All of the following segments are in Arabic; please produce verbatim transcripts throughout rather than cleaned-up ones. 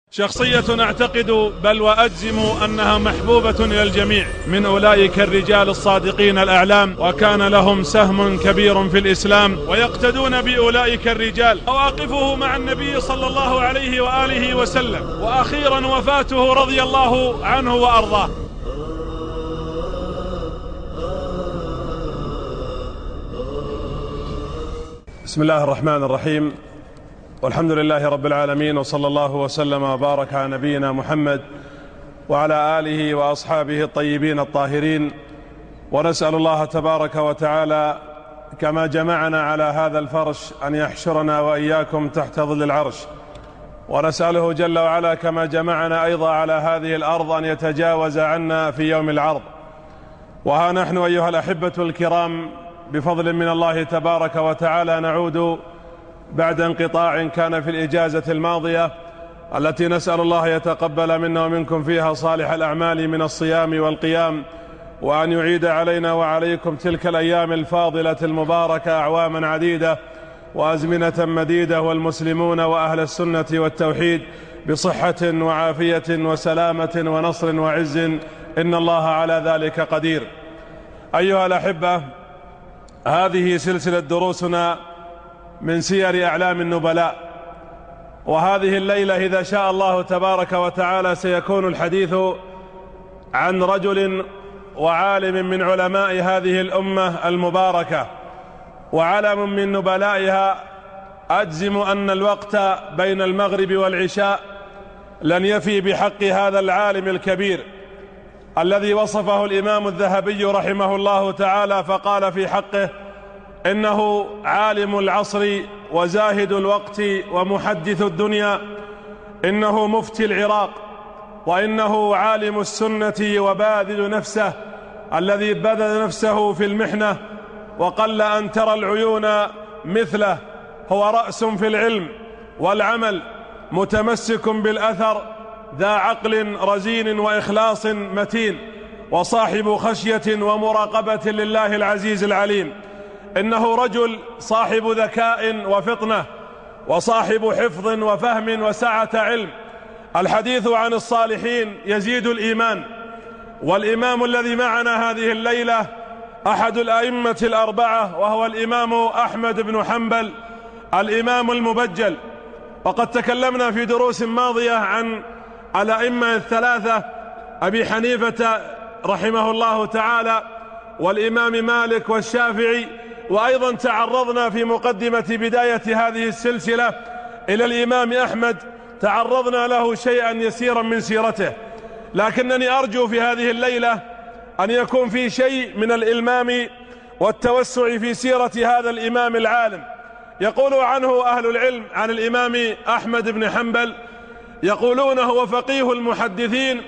شخصية أعتقد بل وأجزم أنها محبوبة إلى الجميع من أولئك الرجال الصادقين الأعلام، وكان لهم سهم كبير في الإسلام ويقتدون بأولئك الرجال. مواقفه مع النبي صلى الله عليه وآله وسلم، وأخيرا وفاته رضي الله عنه وأرضاه. بسم الله الرحمن الرحيم، والحمد لله رب العالمين، وصلى الله وسلم وبارك على نبينا محمد وعلى آله وأصحابه الطيبين الطاهرين. ونسأل الله تبارك وتعالى كما جمعنا على هذا الفرش أن يحشرنا وإياكم تحت ظل العرش، ونسأله جل وعلا كما جمعنا أيضا على هذه الأرض أن يتجاوز عنا في يوم العرض. وها نحن أيها الأحبة الكرام بفضل من الله تبارك وتعالى نعود بعد انقطاع كان في الإجازة الماضية التي نسأل الله يتقبل منا ومنكم فيها صالح الأعمال من الصيام والقيام، وأن يعيد علينا وعليكم تلك الأيام الفاضلة المباركة أعواما عديدة وأزمنة مديدة، والمسلمون وأهل السنة والتوحيد بصحة وعافية وسلامة ونصر وعز، إن الله على ذلك قدير. أيها الأحبة، هذه سلسلة دروسنا من سير أعلام النبلاء، وهذه الليلة إذا شاء الله تبارك وتعالى سيكون الحديث عن رجل وعالم من علماء هذه الأمة المباركة، وعلم من نبلائها. أجزم أن الوقت بين المغرب والعشاء لن يفي بحق هذا العالم الكبير الذي وصفه الإمام الذهبي رحمه الله تعالى فقال في حقه: إنه عالم العصر وزاهد الوقت ومحدث الدنيا، إنه مفتي العراق، وإنه عالم السنة وباذل نفسه الذي بذل نفسه في المحنة، وقل أن ترى العيون مثله. هو رأس في العلم والعمل، متمسك بالأثر، ذا عقل رزين وإخلاص متين، وصاحب خشية ومراقبة لله العزيز العليم. إنه رجل صاحب ذكاء وفطنة، وصاحب حفظ وفهم وسعة علم. الحديث عن الصالحين يزيد الإيمان، والإمام الذي معنا هذه الليلة أحد الأئمة الأربعة، وهو الإمام أحمد بن حنبل الإمام المبجل. وقد تكلمنا في دروس ماضية عن الأئمة الثلاثة: أبي حنيفة رحمه الله تعالى، والإمام مالك، والشافعي. وأيضا تعرضنا في مقدمة بداية هذه السلسلة إلى الإمام أحمد، تعرضنا له شيئا يسيرا من سيرته، لكنني أرجو في هذه الليلة أن يكون في شيء من الإلمام والتوسع في سيرة هذا الإمام العالم. يقول عنه أهل العلم عن الإمام أحمد بن حنبل، يقولون هو فقيه المحدثين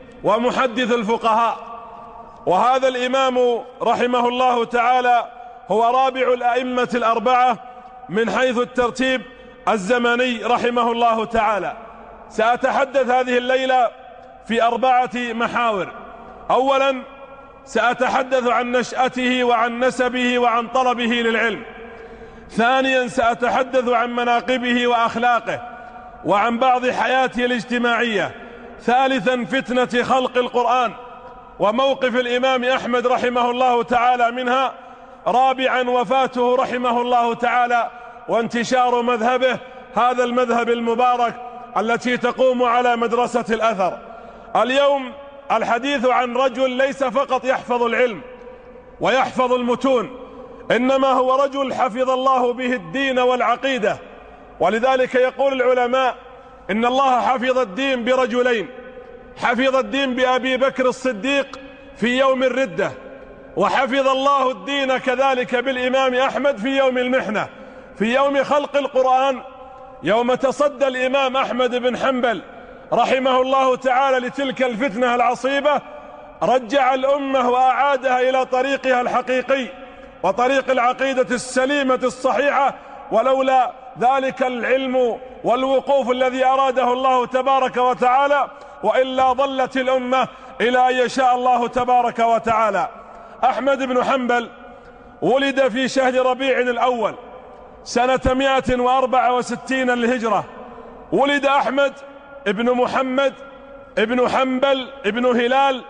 ومحدث الفقهاء. وهذا الإمام رحمه الله تعالى هو رابع الأئمة الأربعة من حيث الترتيب الزمني رحمه الله تعالى. سأتحدث هذه الليلة في أربعة محاور. أولا، سأتحدث عن نشأته وعن نسبه وعن طلبه للعلم. ثانيا، سأتحدث عن مناقبه وأخلاقه وعن بعض حياته الاجتماعية. ثالثا، فتنة خلق القرآن وموقف الإمام أحمد رحمه الله تعالى منها. رابعا، وفاته رحمه الله تعالى وانتشار مذهبه، هذا المذهب المبارك التي تقوم على مدرسة الأثر. اليوم الحديث عن رجل ليس فقط يحفظ العلم ويحفظ المتون، إنما هو رجل حفظ الله به الدين والعقيدة. ولذلك يقول العلماء إن الله حفظ الدين برجلين: حفظ الدين بأبي بكر الصديق في يوم الردة، وحفظ الله الدين كذلك بالإمام أحمد في يوم المحنة، في يوم خلق القرآن، يوم تصدى الإمام أحمد بن حنبل رحمه الله تعالى لتلك الفتنة العصيبة، رجع الأمة وأعادها إلى طريقها الحقيقي وطريق العقيدة السليمة الصحيحة، ولولا ذلك العلم والوقوف الذي أراده الله تبارك وتعالى، وإلا ضلت الأمة إلى أن يشاء الله تبارك وتعالى. أحمد بن حنبل ولد في شهر ربيع الأول سنة مئة وأربعة وستين للهجرة. ولد أحمد ابن محمد ابن حنبل ابن هلال،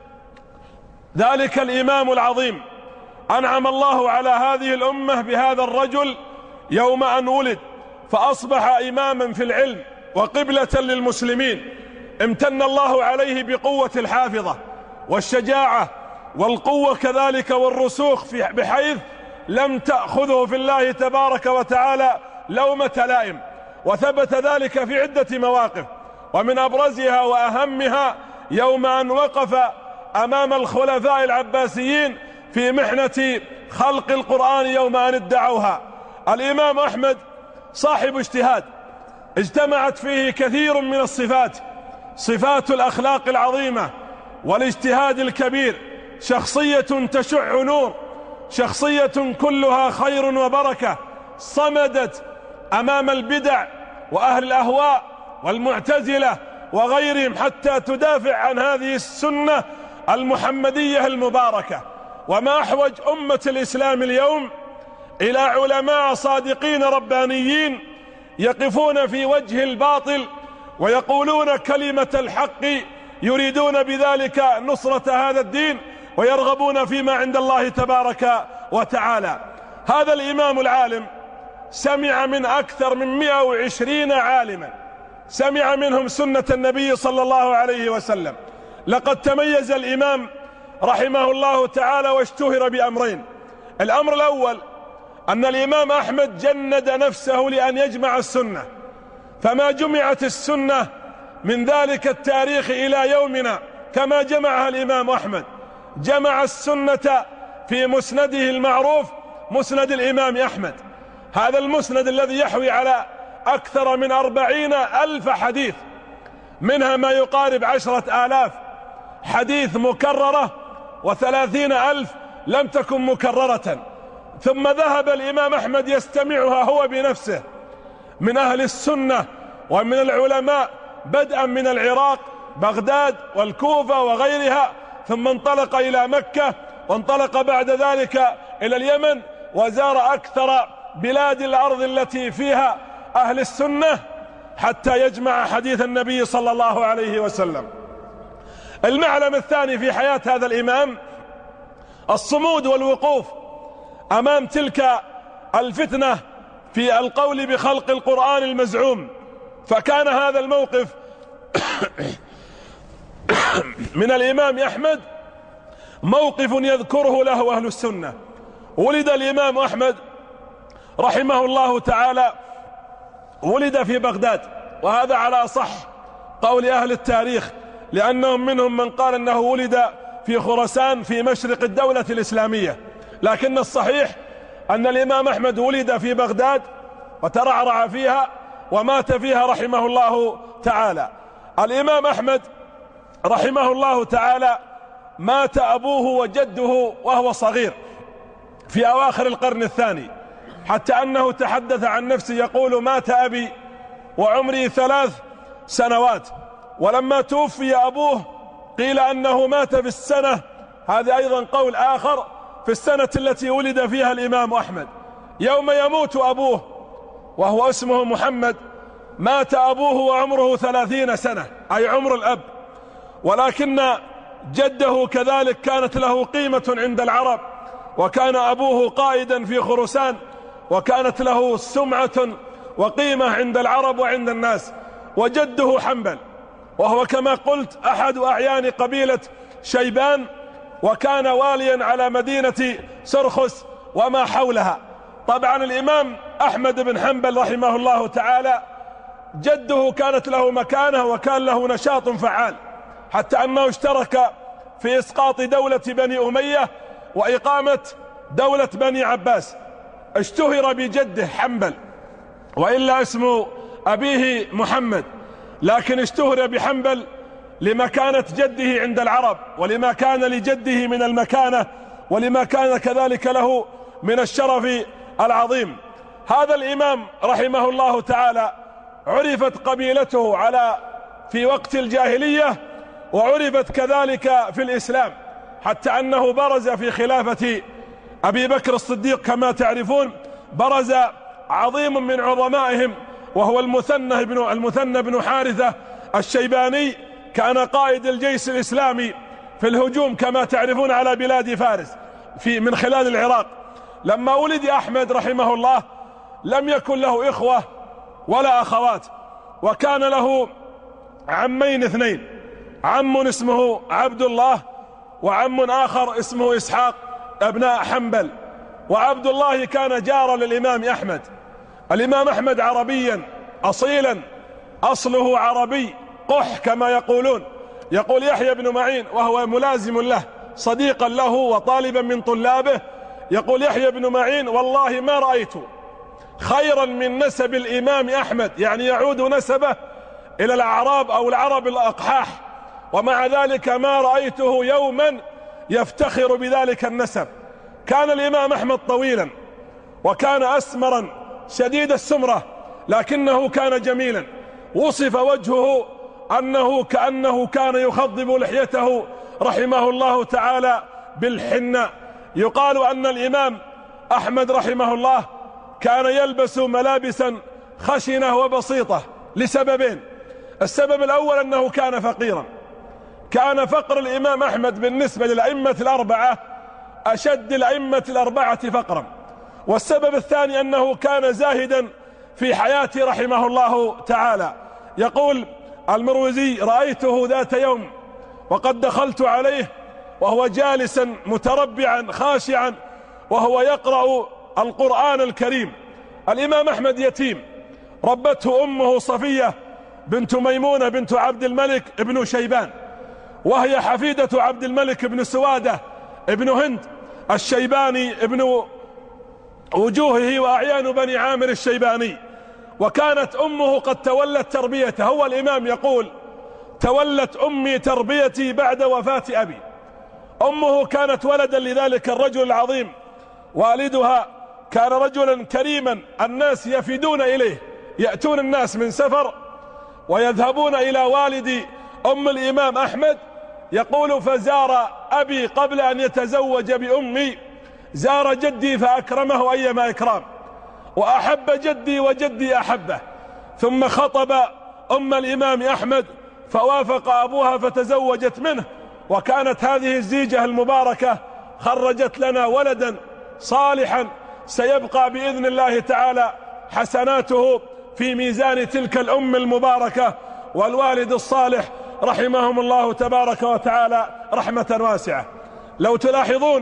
ذلك الإمام العظيم. أنعم الله على هذه الأمة بهذا الرجل يوم أن ولد، فأصبح إماما في العلم وقبلة للمسلمين. امتن الله عليه بقوة الحافظة والشجاعة والقوة كذلك والرسوخ، بحيث لم تأخذه في الله تبارك وتعالى لومة لائم، وثبت ذلك في عدة مواقف، ومن أبرزها وأهمها يوم أن وقف أمام الخلفاء العباسيين في محنة خلق القرآن يوم أن ادعوها. الإمام أحمد صاحب اجتهاد اجتمعت فيه كثير من الصفات، صفات الأخلاق العظيمة والاجتهاد الكبير، شخصية تشع نور، شخصية كلها خير وبركة، صمدت أمام البدع وأهل الأهواء والمعتزلة وغيرهم حتى تدافع عن هذه السنة المحمدية المباركة. وما أحوج أمة الإسلام اليوم إلى علماء صادقين ربانيين يقفون في وجه الباطل ويقولون كلمة الحق، يريدون بذلك نصرة هذا الدين ويرغبون فيما عند الله تبارك وتعالى. هذا الإمام العالم سمع من أكثر من مئة وعشرين عالما، سمع منهم سنة النبي صلى الله عليه وسلم. لقد تميز الإمام رحمه الله تعالى واشتهر بأمرين. الأمر الأول أن الإمام أحمد جند نفسه لأن يجمع السنة، فما جمعت السنة من ذلك التاريخ إلى يومنا كما جمعها الإمام أحمد. جمع السنة في مسنده المعروف، مسند الإمام أحمد، هذا المسند الذي يحوي على أكثر من أربعين ألف حديث، منها ما يقارب عشرة آلاف حديث مكررة وثلاثين ألف لم تكن مكررة. ثم ذهب الإمام أحمد يستمعها هو بنفسه من أهل السنة ومن العلماء، بدءا من العراق بغداد والكوفة وغيرها، ثم انطلق إلى مكة، وانطلق بعد ذلك إلى اليمن، وزار أكثر بلاد الأرض التي فيها أهل السنة حتى يجمع حديث النبي صلى الله عليه وسلم. المعلم الثاني في حياة هذا الإمام الصمود والوقوف أمام تلك الفتنة في القول بخلق القرآن المزعوم. فكان هذا الموقف من الإمام أحمد موقف يذكره له أهل السنة. ولد الإمام أحمد رحمه الله تعالى، ولد في بغداد، وهذا على صح قول أهل التاريخ، لأنهم منهم من قال أنه ولد في خراسان في مشرق الدولة الإسلامية، لكن الصحيح أن الإمام أحمد ولد في بغداد وترعرع فيها ومات فيها رحمه الله تعالى. الإمام أحمد رحمه الله تعالى مات أبوه وجده وهو صغير في أواخر القرن الثاني، حتى أنه تحدث عن نفسه يقول: مات أبي وعمري ثلاث سنوات. ولما توفي أبوه قيل أنه مات في السنة، هذا أيضا قول آخر، في السنة التي ولد فيها الإمام أحمد. يوم يموت أبوه وهو اسمه محمد مات أبوه وعمره ثلاثين سنة، أي عمر الأب. ولكن جده كذلك كانت له قيمة عند العرب، وكان أبوه قائدا في خراسان، وكانت له سمعة وقيمة عند العرب وعند الناس. وجده حنبل، وهو كما قلت أحد أعيان قبيلة شيبان، وكان واليا على مدينة سرخس وما حولها. طبعا الإمام أحمد بن حنبل رحمه الله تعالى جده كانت له مكانة وكان له نشاط فعال، حتى أنه اشترك في إسقاط دولة بني أمية وإقامة دولة بني عباس. اشتهر بجده حنبل، وإلا اسم أبيه محمد، لكن اشتهر بحنبل لمكانة جده عند العرب، ولما كان لجده من المكانة، ولما كان كذلك له من الشرف العظيم. هذا الإمام رحمه الله تعالى عرفت قبيلته على في وقت الجاهلية، وعرفت كذلك في الإسلام، حتى أنه برز في خلافة أبي بكر الصديق كما تعرفون، برز عظيم من عظمائهم وهو المثنى بن المثنى بن حارثة الشيباني كان قائد الجيش الإسلامي في الهجوم كما تعرفون على بلاد فارس في من خلال العراق. لما ولد أحمد رحمه الله لم يكن له إخوة ولا أخوات، وكان له عمين اثنين، عم اسمه عبد الله وعم آخر اسمه إسحاق أبناء حنبل. وعبد الله كان جارا للإمام أحمد. الإمام أحمد عربيا أصيلا، أصله عربي قح كما يقولون. يقول يحيى بن معين وهو ملازم له صديقا له وطالبا من طلابه، يقول يحيى بن معين والله ما رأيت خيرا من نسب الإمام أحمد، يعني يعود نسبه إلى الأعراب أو العرب الأقحاح، ومع ذلك ما رأيته يوما يفتخر بذلك النسب. كان الإمام أحمد طويلا وكان أسمرا شديد السمرة، لكنه كان جميلا. وصف وجهه أنه كأنه كان يخضب لحيته رحمه الله تعالى بالحنة. يقال أن الإمام أحمد رحمه الله كان يلبس ملابسا خشنة وبسيطة لسببين. السبب الأول أنه كان فقيرا، كان فقر الإمام أحمد بالنسبة للأئمة الأربعة أشد الأئمة الأربعة فقرا. والسبب الثاني أنه كان زاهدا في حياته رحمه الله تعالى. يقول المروزي رأيته ذات يوم وقد دخلت عليه وهو جالسا متربعا خاشعا وهو يقرأ القرآن الكريم. الإمام أحمد يتيم، ربته أمه صفية بنت ميمونة بنت عبد الملك ابن شيبان، وهي حفيدة عبد الملك بن سوادة ابن هند الشيباني ابن وجوهه وأعيان بني عامر الشيباني. وكانت أمه قد تولت تربيته. هو الإمام يقول تولت أمي تربيتي بعد وفاة أبي. أمه كانت ولدا لذلك الرجل العظيم، والدها كان رجلا كريما، الناس يفدون إليه، يأتون الناس من سفر ويذهبون إلى والد أم الإمام أحمد. يقول فزار أبي قبل أن يتزوج بأمي، زار جدي فأكرمه أيما إكرام، وأحب جدي وجدي أحبه، ثم خطب أم الإمام أحمد فوافق أبوها فتزوجت منه. وكانت هذه الزيجة المباركة خرجت لنا ولدا صالحا سيبقى بإذن الله تعالى حسناته في ميزان تلك الأم المباركة والوالد الصالح رحمهم الله تبارك وتعالى رحمة واسعة. لو تلاحظون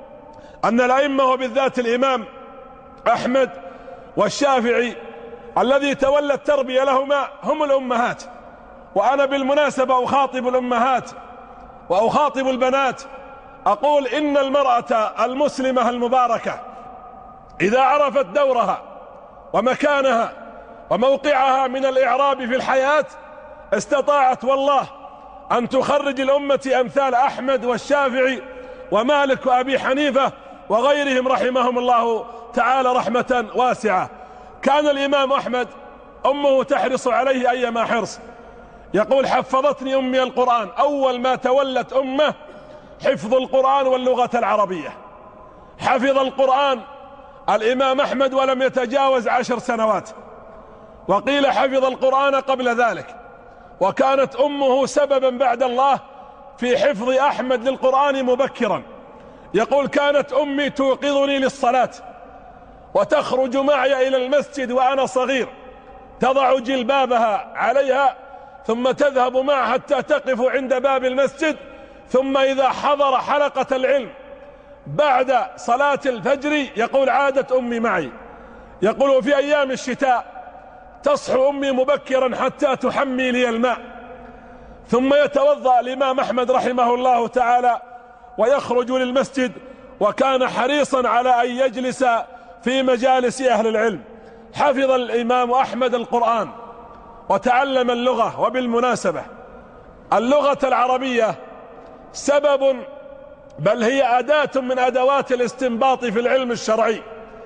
أن الأئمة وبالذات الإمام أحمد والشافعي الذي تولى التربية لهما هم الأمهات. وأنا بالمناسبة أخاطب الأمهات وأخاطب البنات، أقول إن المرأة المسلمة المباركة إذا عرفت دورها ومكانها وموقعها من الإعراب في الحياة استطاعت والله أن تخرج الأمة أمثال أحمد والشافعي ومالك وأبي حنيفة وغيرهم رحمهم الله تعالى رحمة واسعة. كان الإمام أحمد أمه تحرص عليه أيما حرص. يقول حفظتني أمي القرآن، أول ما تولت أمه حفظ القرآن واللغة العربية. حفظ القرآن الإمام أحمد ولم يتجاوز عشر سنوات، وقيل حفظ القرآن قبل ذلك. وكانت أمه سببا بعد الله في حفظ أحمد للقرآن مبكرا. يقول كانت أمي توقظني للصلاة وتخرج معي إلى المسجد وأنا صغير، تضع جلبابها عليها ثم تذهب معها حتى تقف عند باب المسجد، ثم إذا حضر حلقة العلم بعد صلاة الفجر يقول عادت أمي معي. يقول في أيام الشتاء تصحو أمي مبكرا حتى تحمي لي الماء، ثم يتوضأ الإمام أحمد رحمه الله تعالى ويخرج للمسجد، وكان حريصا على أن يجلس في مجالس أهل العلم. حفظ الإمام أحمد القرآن وتعلم اللغة. وبالمناسبة اللغة العربية سبب بل هي أداة من أدوات الاستنباط في العلم الشرعي،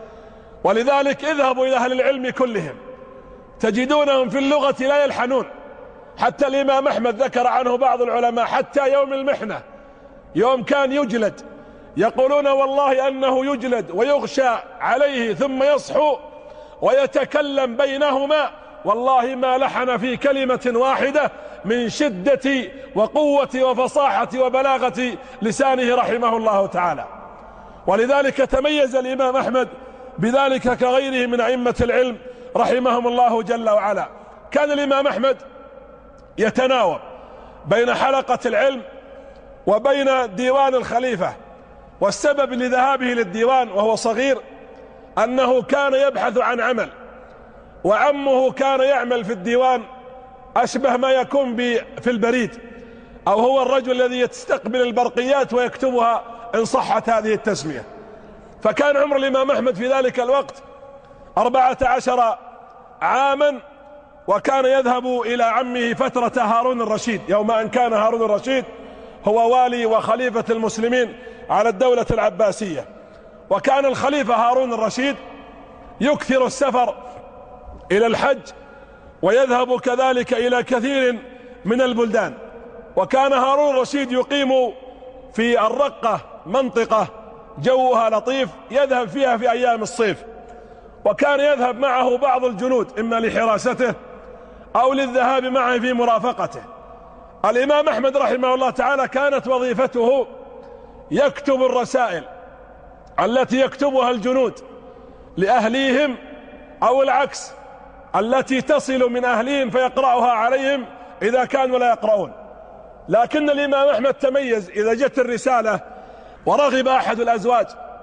ولذلك اذهبوا إلى أهل العلم كلهم تجدونهم في اللغة لا يلحنون. حتى الإمام أحمد ذكر عنه بعض العلماء حتى يوم المحنة، يوم كان يجلد، يقولون والله أنه يجلد ويغشى عليه ثم يصحو ويتكلم بينهما، والله ما لحن في كلمة واحدة من شدة وقوة وفصاحة وبلاغة لسانه رحمه الله تعالى. ولذلك تميز الإمام أحمد بذلك كغيره من أئمة العلم رحمهم الله جل وعلا. كان الإمام أحمد يتناوب بين حلقة العلم وبين ديوان الخليفة، والسبب لذهابه للديوان وهو صغير أنه كان يبحث عن عمل، وعمه كان يعمل في الديوان أشبه ما يكون في البريد، أو هو الرجل الذي يستقبل البرقيات ويكتبها إن صحت هذه التسمية. فكان عمر الإمام أحمد في ذلك الوقت أربعة عشر عاما، وكان يذهب إلى عمه فترة هارون الرشيد، يوم أن كان هارون الرشيد هو والي وخليفة المسلمين على الدولة العباسية. وكان الخليفة هارون الرشيد يكثر السفر إلى الحج، ويذهب كذلك إلى كثير من البلدان. وكان هارون الرشيد يقيم في الرقة، منطقة جوها لطيف يذهب فيها في أيام الصيف، وكان يذهب معه بعض الجنود إما لحراسته أو للذهاب معه في مرافقته. الإمام أحمد رحمه الله تعالى كانت وظيفته يكتب الرسائل التي يكتبها الجنود لأهليهم، أو العكس التي تصل من أهليهم فيقرأها عليهم إذا كانوا لا يقرؤون. لكن الإمام أحمد تميز إذا جت الرسالة ورغب أحد الأزواج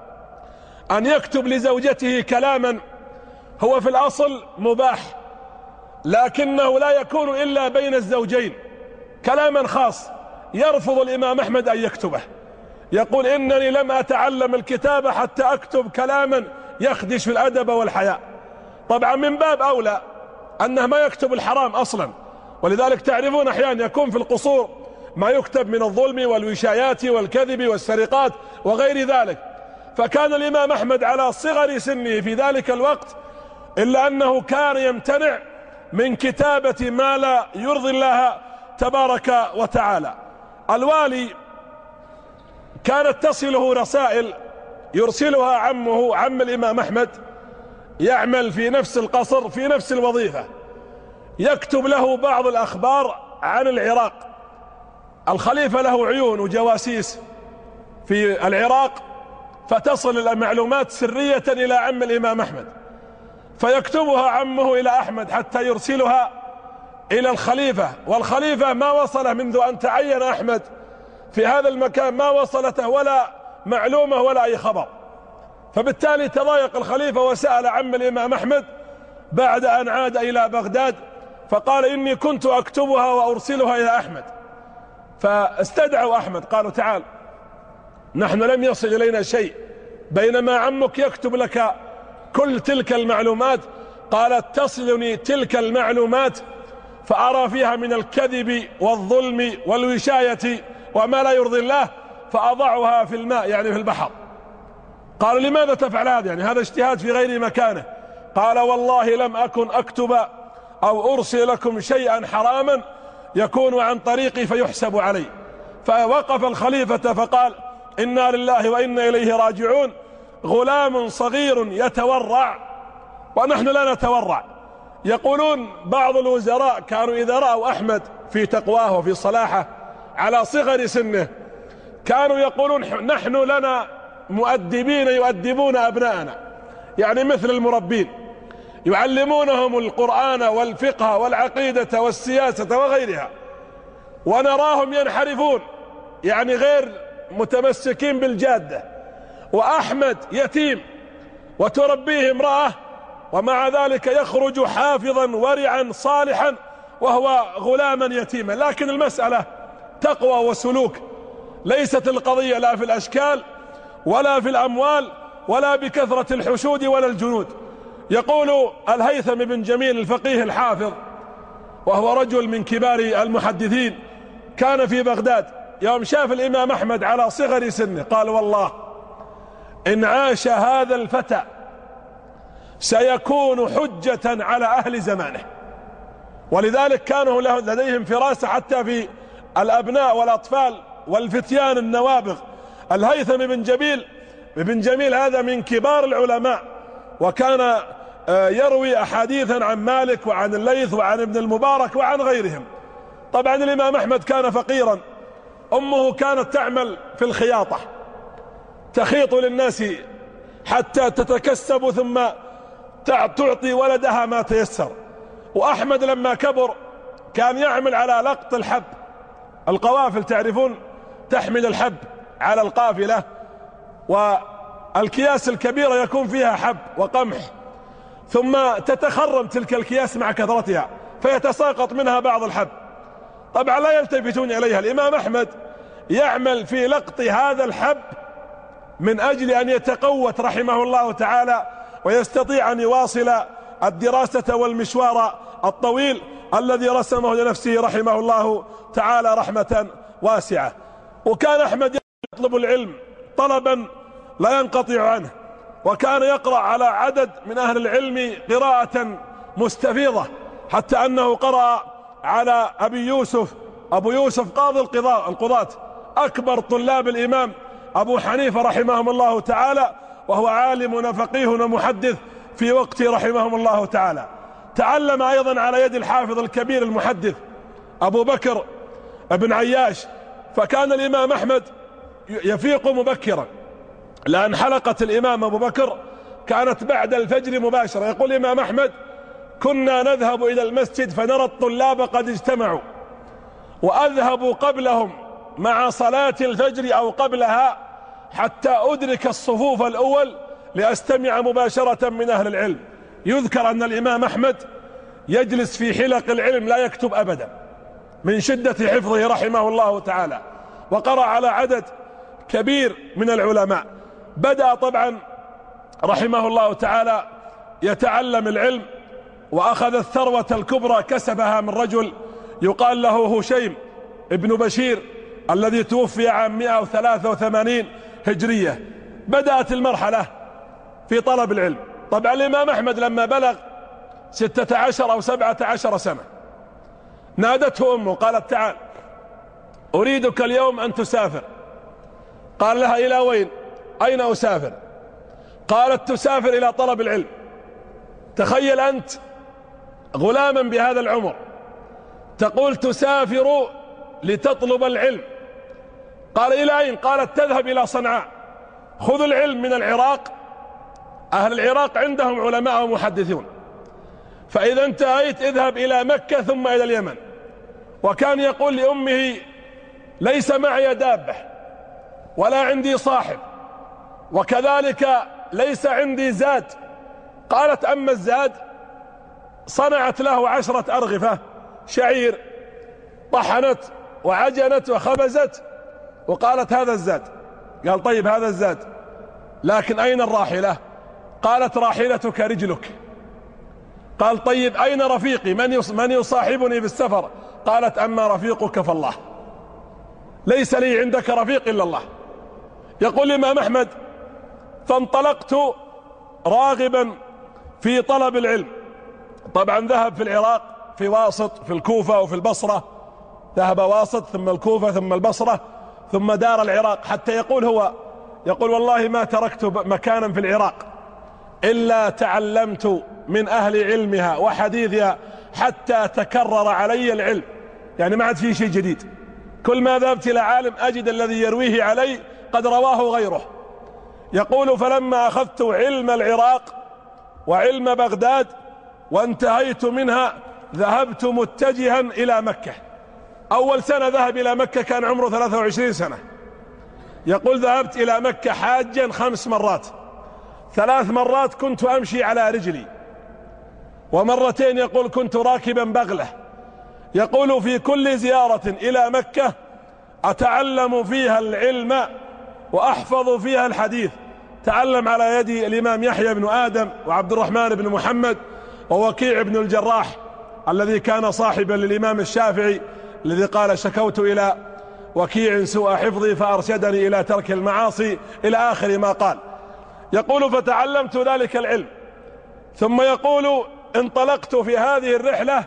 أن يكتب لزوجته كلاما هو في الأصل مباح، لكنه لا يكون إلا بين الزوجين، كلاما خاص، يرفض الإمام أحمد أن يكتبه. يقول إنني لم أتعلم الكتابة حتى أكتب كلاما يخدش في الأدب والحياء. طبعا من باب أولى أنه ما يكتب الحرام أصلا، ولذلك تعرفون أحيانا يكون في القصور ما يكتب من الظلم والوشايات والكذب والسرقات وغير ذلك. فكان الإمام أحمد على صغر سنه في ذلك الوقت، إلا أنه كان يمتنع من كتابة ما لا يرضي الله تبارك وتعالى. الوالي كانت تصله رسائل يرسلها عمه، عم الإمام أحمد يعمل في نفس القصر في نفس الوظيفة، يكتب له بعض الأخبار عن العراق. الخليفة له عيون وجواسيس في العراق، فتصل المعلومات سرية إلى عم الإمام أحمد، فيكتبها عمه إلى أحمد حتى يرسلها إلى الخليفة. والخليفة ما وصله منذ أن تعين أحمد في هذا المكان، ما وصلته ولا معلومة ولا أي خبر. فبالتالي تضايق الخليفة وسأل عم الإمام أحمد بعد أن عاد إلى بغداد، فقال إني كنت أكتبها وأرسلها إلى أحمد. فاستدعوا أحمد قالوا تعال، نحن لم يصل إلينا شيء بينما عمك يكتب لك كل تلك المعلومات. قالت تصلني تلك المعلومات فأرى فيها من الكذب والظلم والوشاية وما لا يرضي الله، فأضعها في الماء يعني في البحر. قال لماذا تفعل هذا؟ يعني هذا اجتهاد في غير مكانه. قال والله لم أكن أكتب أو أرسل لكم شيئا حراما يكون عن طريقي فيحسب علي. فوقف الخليفة فقال إنا لله وإنا إليه راجعون، غلام صغير يتورع ونحن لا نتورع. يقولون بعض الوزراء كانوا إذا رأوا أحمد في تقواه وفي صلاحه على صغر سنه كانوا يقولون نحن لنا مؤدبين يؤدبون أبناءنا، يعني مثل المربين يعلمونهم القرآن والفقه والعقيدة والسياسة وغيرها، ونراهم ينحرفون يعني غير متمسكين بالجادة. وأحمد يتيم وتربيه امرأة، ومع ذلك يخرج حافظا ورعا صالحا وهو غلاما يتيما. لكن المسألة تقوى وسلوك، ليست القضية لا في الأشكال ولا في الأموال ولا بكثرة الحشود ولا الجنود. يقول الهيثم بن جميل الفقيه الحافظ، وهو رجل من كبار المحدثين، كان في بغداد يوم شاف الإمام أحمد على صغر سنه قال والله إن عاش هذا الفتى سيكون حجة على أهل زمانه. ولذلك كانوا لديهم فراسة حتى في الأبناء والأطفال والفتيان النوابغ. الهيثم بن جميل بن جميل هذا من كبار العلماء، وكان يروي أحاديثا عن مالك وعن الليث وعن ابن المبارك وعن غيرهم. طبعا الإمام أحمد كان فقيرا، أمه كانت تعمل في الخياطة، تخيط للناس حتى تتكسب ثم تعطي ولدها ما تيسر. وأحمد لما كبر كان يعمل على لقط الحب، القوافل تعرفون تحمل الحب على القافلة، والكياس الكبيرة يكون فيها حب وقمح، ثم تتخرم تلك الكياس مع كثرتها فيتساقط منها بعض الحب. طبعا لا يلتفتون إليها. الإمام أحمد يعمل في لقط هذا الحب من أجل أن يتقوت رحمه الله تعالى ويستطيع أن يواصل الدراسة والمشوار الطويل الذي رسمه لنفسه رحمه الله تعالى رحمة واسعة. وكان أحمد يطلب العلم طلبا لا ينقطع عنه، وكان يقرأ على عدد من أهل العلم قراءة مستفيضة، حتى أنه قرأ على أبي يوسف أبو يوسف قاضي القضاة أكبر طلاب الإمام أبو حنيفة رحمهم الله تعالى، وهو عالم فقيه ومحدث في وقته رحمهم الله تعالى. تعلم أيضا على يد الحافظ الكبير المحدث أبو بكر بن عياش. فكان الإمام أحمد يفيق مبكرا، لأن حلقة الإمام أبو بكر كانت بعد الفجر مباشرة. يقول الإمام أحمد: كنا نذهب إلى المسجد فنرى الطلاب قد اجتمعوا، وأذهب قبلهم مع صلاة الفجر أو قبلها حتى أدرك الصفوف الأول لأستمع مباشرة من أهل العلم. يذكر أن الإمام أحمد يجلس في حلق العلم لا يكتب أبدا من شدة حفظه رحمه الله تعالى، وقرأ على عدد كبير من العلماء. بدأ طبعا رحمه الله تعالى يتعلم العلم، وأخذ الثروة الكبرى كسبها من رجل يقال له هشيم ابن بشير الذي توفي عام مئة وثلاثة وثمانين هجرية. بدأت المرحلة في طلب العلم. طبعا الإمام أحمد لما بلغ ستة عشر أو سبعة عشر سنة نادته أمه قالت: تعال أريدك اليوم أن تسافر. قال لها: إلى وين؟ أين أسافر؟ قالت: تسافر إلى طلب العلم. تخيل أنت غلاما بهذا العمر تقول تسافر لتطلب العلم. قال: إلى أين؟ قالت: تذهب إلى صنعاء، خذ العلم من العراق، أهل العراق عندهم علماء ومحدثون، فإذا انتهيت اذهب إلى مكة ثم إلى اليمن. وكان يقول لأمه: ليس معي دابة ولا عندي صاحب، وكذلك ليس عندي زاد. قالت: أما الزاد صنعت له عشرة أرغفة شعير، طحنت وعجنت وخبزت، وقالت: هذا الزاد. قال: طيب هذا الزاد، لكن أين الراحلة؟ قالت: راحلتك رجلك. قال: طيب أين رفيقي؟ من من يصاحبني بالسفر؟ قالت: أما رفيقك فالله، ليس لي عندك رفيق إلا الله. يقول الإمام أحمد: فانطلقت راغبا في طلب العلم. طبعا ذهب في العراق في واسط في الكوفة وفي البصرة، ذهب واسط ثم الكوفة ثم البصرة ثم دار العراق، حتى يقول هو يقول: والله ما تركت مكانا في العراق إلا تعلمت من أهل علمها وحديثها حتى تكرر علي العلم. يعني ما عاد فيه شيء جديد، كل ما ذهبت إلى عالم أجد الذي يرويه علي قد رواه غيره. يقول: فلما أخذت علم العراق وعلم بغداد وانتهيت منها ذهبت متجها إلى مكة. أول سنة ذهب إلى مكة كان عمره ثلاثة وعشرين سنة. يقول: ذهبت إلى مكة حاجا خمس مرات، ثلاث مرات كنت أمشي على رجلي، ومرتين يقول كنت راكبا بغلة. يقول: في كل زيارة إلى مكة أتعلم فيها العلم وأحفظ فيها الحديث. تعلم على يد الإمام يحيى بن آدم وعبد الرحمن بن محمد ووكيع بن الجراح الذي كان صاحبا للإمام الشافعي، الذي قال: شكوت إلى وكيع سوء حفظي فأرشدني إلى ترك المعاصي، إلى آخر ما قال. يقول: فتعلمت ذلك العلم. ثم يقول: انطلقت في هذه الرحلة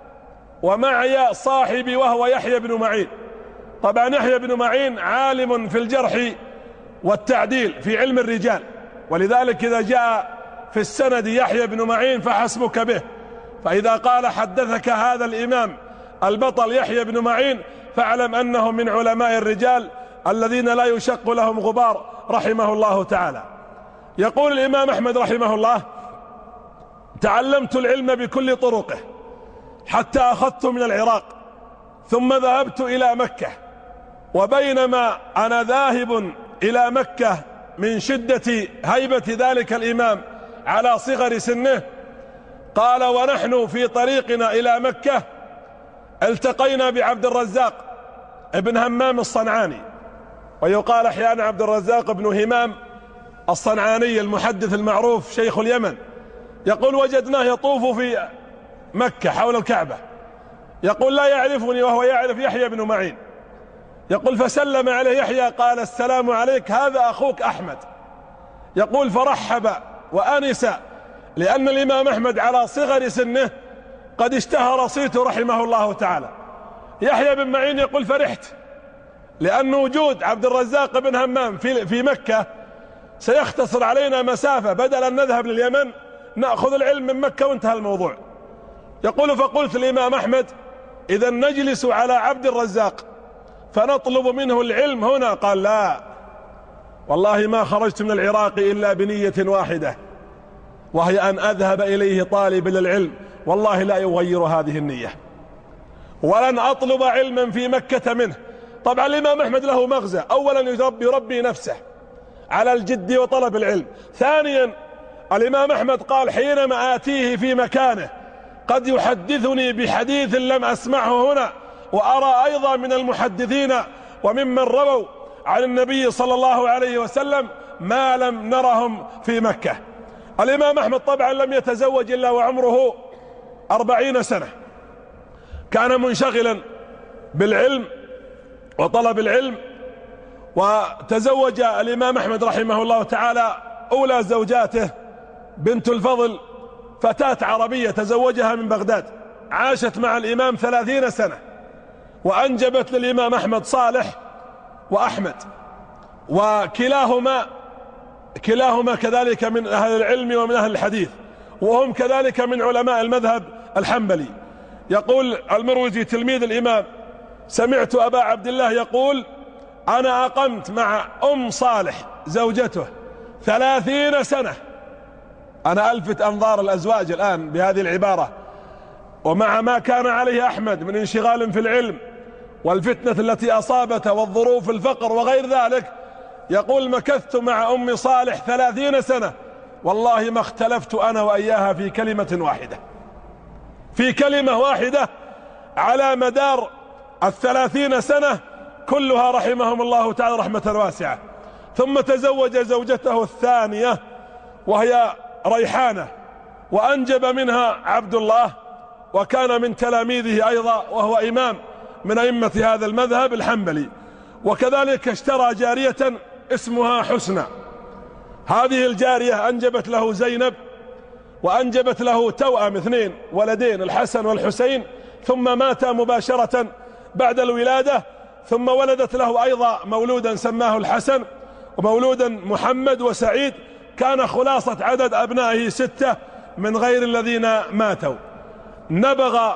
ومعي صاحبي وهو يحيى بن معين. طبعا يحيى بن معين عالم في الجرح والتعديل في علم الرجال، ولذلك إذا جاء في السند يحيى بن معين فحسبك به. فإذا قال: حدثك هذا الإمام البطل يحيى بن معين، فاعلم أنه من علماء الرجال الذين لا يشق لهم غبار رحمه الله تعالى. يقول الإمام أحمد رحمه الله: تعلمت العلم بكل طرقه حتى أخذت من العراق، ثم ذهبت إلى مكة، وبينما أنا ذاهب إلى مكة من شدة هيبة ذلك الإمام على صغر سنه، قال ونحن في طريقنا إلى مكة التقينا بعبد الرزاق ابن همام الصنعاني، ويقال أحيانا عبد الرزاق بن همام الصنعاني المحدث المعروف شيخ اليمن. يقول وجدناه يطوف في مكة حول الكعبة، يقول لا يعرفني وهو يعرف يحيى بن معين. يقول فسلم عليه يحيى قال السلام عليك، هذا أخوك أحمد. يقول فرحب وأنس، لأن الإمام أحمد على صغر سنه قد اشتهر صيته رحمه الله تعالى. يحيى بن معين يقول فرحت، لأن وجود عبد الرزاق بن همام في في مكة سيختصر علينا مسافة، بدل أن نذهب لليمن نأخذ العلم من مكة وانتهى الموضوع. يقول فقلت للإمام أحمد إذا نجلس على عبد الرزاق فنطلب منه العلم هنا؟ قال لا، والله ما خرجت من العراق إلا بنية واحدة، وهي أن أذهب إليه طالب للعلم، والله لا يغير هذه النية، ولن أطلب علما في مكة منه. طبعا الإمام أحمد له مغزى، أولا يربي, يربي نفسه على الجد وطلب العلم. ثانيا الإمام أحمد قال حينما آتيه في مكانه قد يحدثني بحديث لم أسمعه هنا، وأرى أيضا من المحدثين وممن رووا عن النبي صلى الله عليه وسلم ما لم نرهم في مكة. الإمام أحمد طبعا لم يتزوج إلا وعمره أربعين سنة، كان منشغلا بالعلم وطلب العلم. وتزوج الإمام أحمد رحمه الله تعالى أولى زوجاته بنت الفضل، فتاة عربية تزوجها من بغداد، عاشت مع الإمام ثلاثين سنة، وأنجبت للإمام أحمد صالح وأحمد، وكلاهما كلاهما كذلك من أهل العلم ومن أهل الحديث، وهم كذلك من علماء المذهب الحنبلي. يقول المروزي تلميذ الإمام: سمعت أبا عبد الله يقول أنا أقمت مع أم صالح زوجته ثلاثين سنة. أنا ألفت أنظار الأزواج الآن بهذه العبارة، ومع ما كان عليه أحمد من انشغال في العلم والفتنة التي أصابته والظروف الفقر وغير ذلك، يقول مكثت مع أم صالح ثلاثين سنة، والله ما اختلفت أنا وإياها في كلمة واحدة، في كلمة واحدة على مدار الثلاثين سنة كلها رحمهم الله تعالى رحمة واسعة. ثم تزوج زوجته الثانية وهي ريحانة، وأنجب منها عبد الله، وكان من تلاميذه أيضا، وهو إمام من أئمة هذا المذهب الحنبلي. وكذلك اشترى جارية اسمها حسنى، هذه الجارية أنجبت له زينب، وأنجبت له توأم اثنين ولدين الحسن والحسين، ثم مات مباشرة بعد الولادة، ثم ولدت له أيضا مولودا سماه الحسن، ومولودا محمد وسعيد، كان خلاصة عدد أبنائه ستة من غير الذين ماتوا. نبغ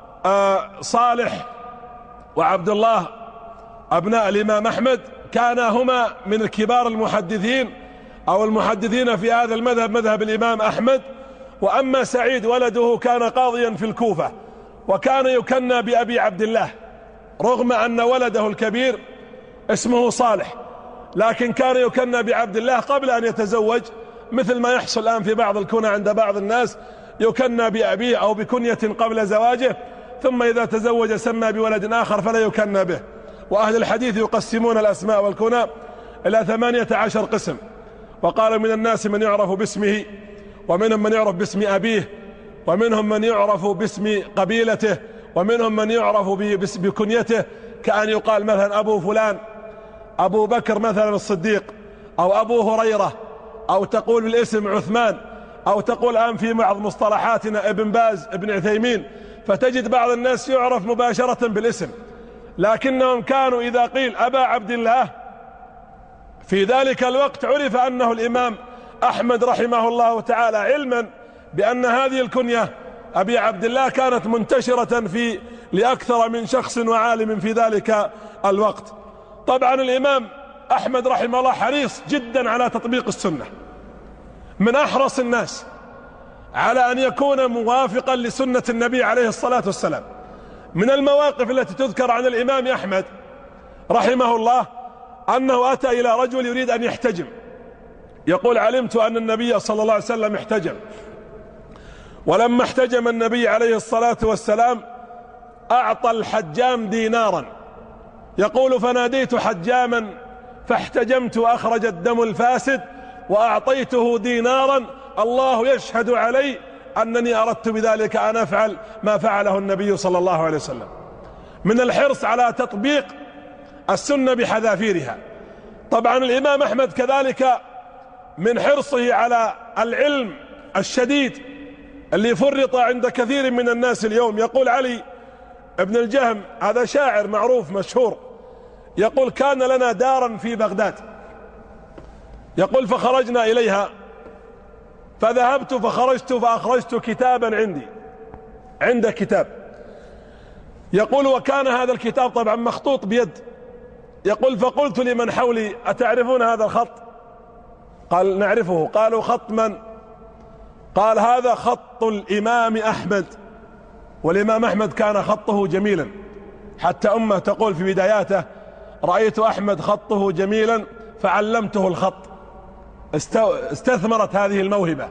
صالح وعبد الله أبناء الإمام أحمد كانا هما من كبار المحدثين أو المحدثين في هذا المذهب، مذهب الإمام أحمد. وأما سعيد ولده كان قاضيا في الكوفة، وكان يكنى بأبي عبد الله، رغم أن ولده الكبير اسمه صالح، لكن كان يكنى بعبد الله قبل أن يتزوج، مثل ما يحصل الآن في بعض الكنى عند بعض الناس، يكنى بأبيه أو بكنية قبل زواجه، ثم إذا تزوج سمى بولد آخر فلا يكنى به. وأهل الحديث يقسمون الأسماء والكنى إلى ثمانية عشر قسم، وقال من الناس من يعرف باسمه، ومنهم من يعرف باسم أبيه، ومنهم من يعرف باسم قبيلته، ومنهم من يعرف بكنيته، كأن يقال مثلا أبو فلان، أبو بكر مثلا الصديق، أو أبو هريرة، أو تقول بالاسم عثمان، أو تقول الآن في بعض مصطلحاتنا ابن باز ابن عثيمين، فتجد بعض الناس يعرف مباشرة بالاسم، لكنهم كانوا إذا قيل أبا عبد الله في ذلك الوقت عرف أنه الإمام أحمد رحمه الله تعالى، علما بأن هذه الكنية أبي عبد الله كانت منتشرة في لأكثر من شخص وعالم في ذلك الوقت. طبعا الإمام أحمد رحمه الله حريص جدا على تطبيق السنة، من أحرص الناس على أن يكون موافقا لسنة النبي عليه الصلاة والسلام. من المواقف التي تذكر عن الإمام أحمد رحمه الله أنه أتى إلى رجل يريد أن يحتجم، يقول: علمت أن النبي صلى الله عليه وسلم احتجم، ولما احتجم النبي عليه الصلاة والسلام أعطى الحجام دينارا، يقول: فناديت حجاما فاحتجمت وأخرج الدم الفاسد وأعطيته دينارا، الله يشهد علي أنني أردت بذلك أن أفعل ما فعله النبي صلى الله عليه وسلم. من الحرص على تطبيق السنة بحذافيرها. طبعا الإمام أحمد كذلك من حرصه على العلم الشديد اللي فرط عند كثير من الناس اليوم. يقول علي ابن الجهم، هذا شاعر معروف مشهور، يقول: كان لنا دارا في بغداد، يقول: فخرجنا إليها، فذهبت فخرجت فأخرجت كتابا عندي، عند كتاب، يقول: وكان هذا الكتاب طبعا مخطوط بيد، يقول: فقلت لمن حولي: أتعرفون هذا الخط؟ قال: نعرفه. قالوا: خط من؟ قال: هذا خط الإمام أحمد. والإمام أحمد كان خطه جميلا، حتى أمه تقول في بداياته: رأيت أحمد خطه جميلا فعلمته الخط. استثمرت هذه الموهبة.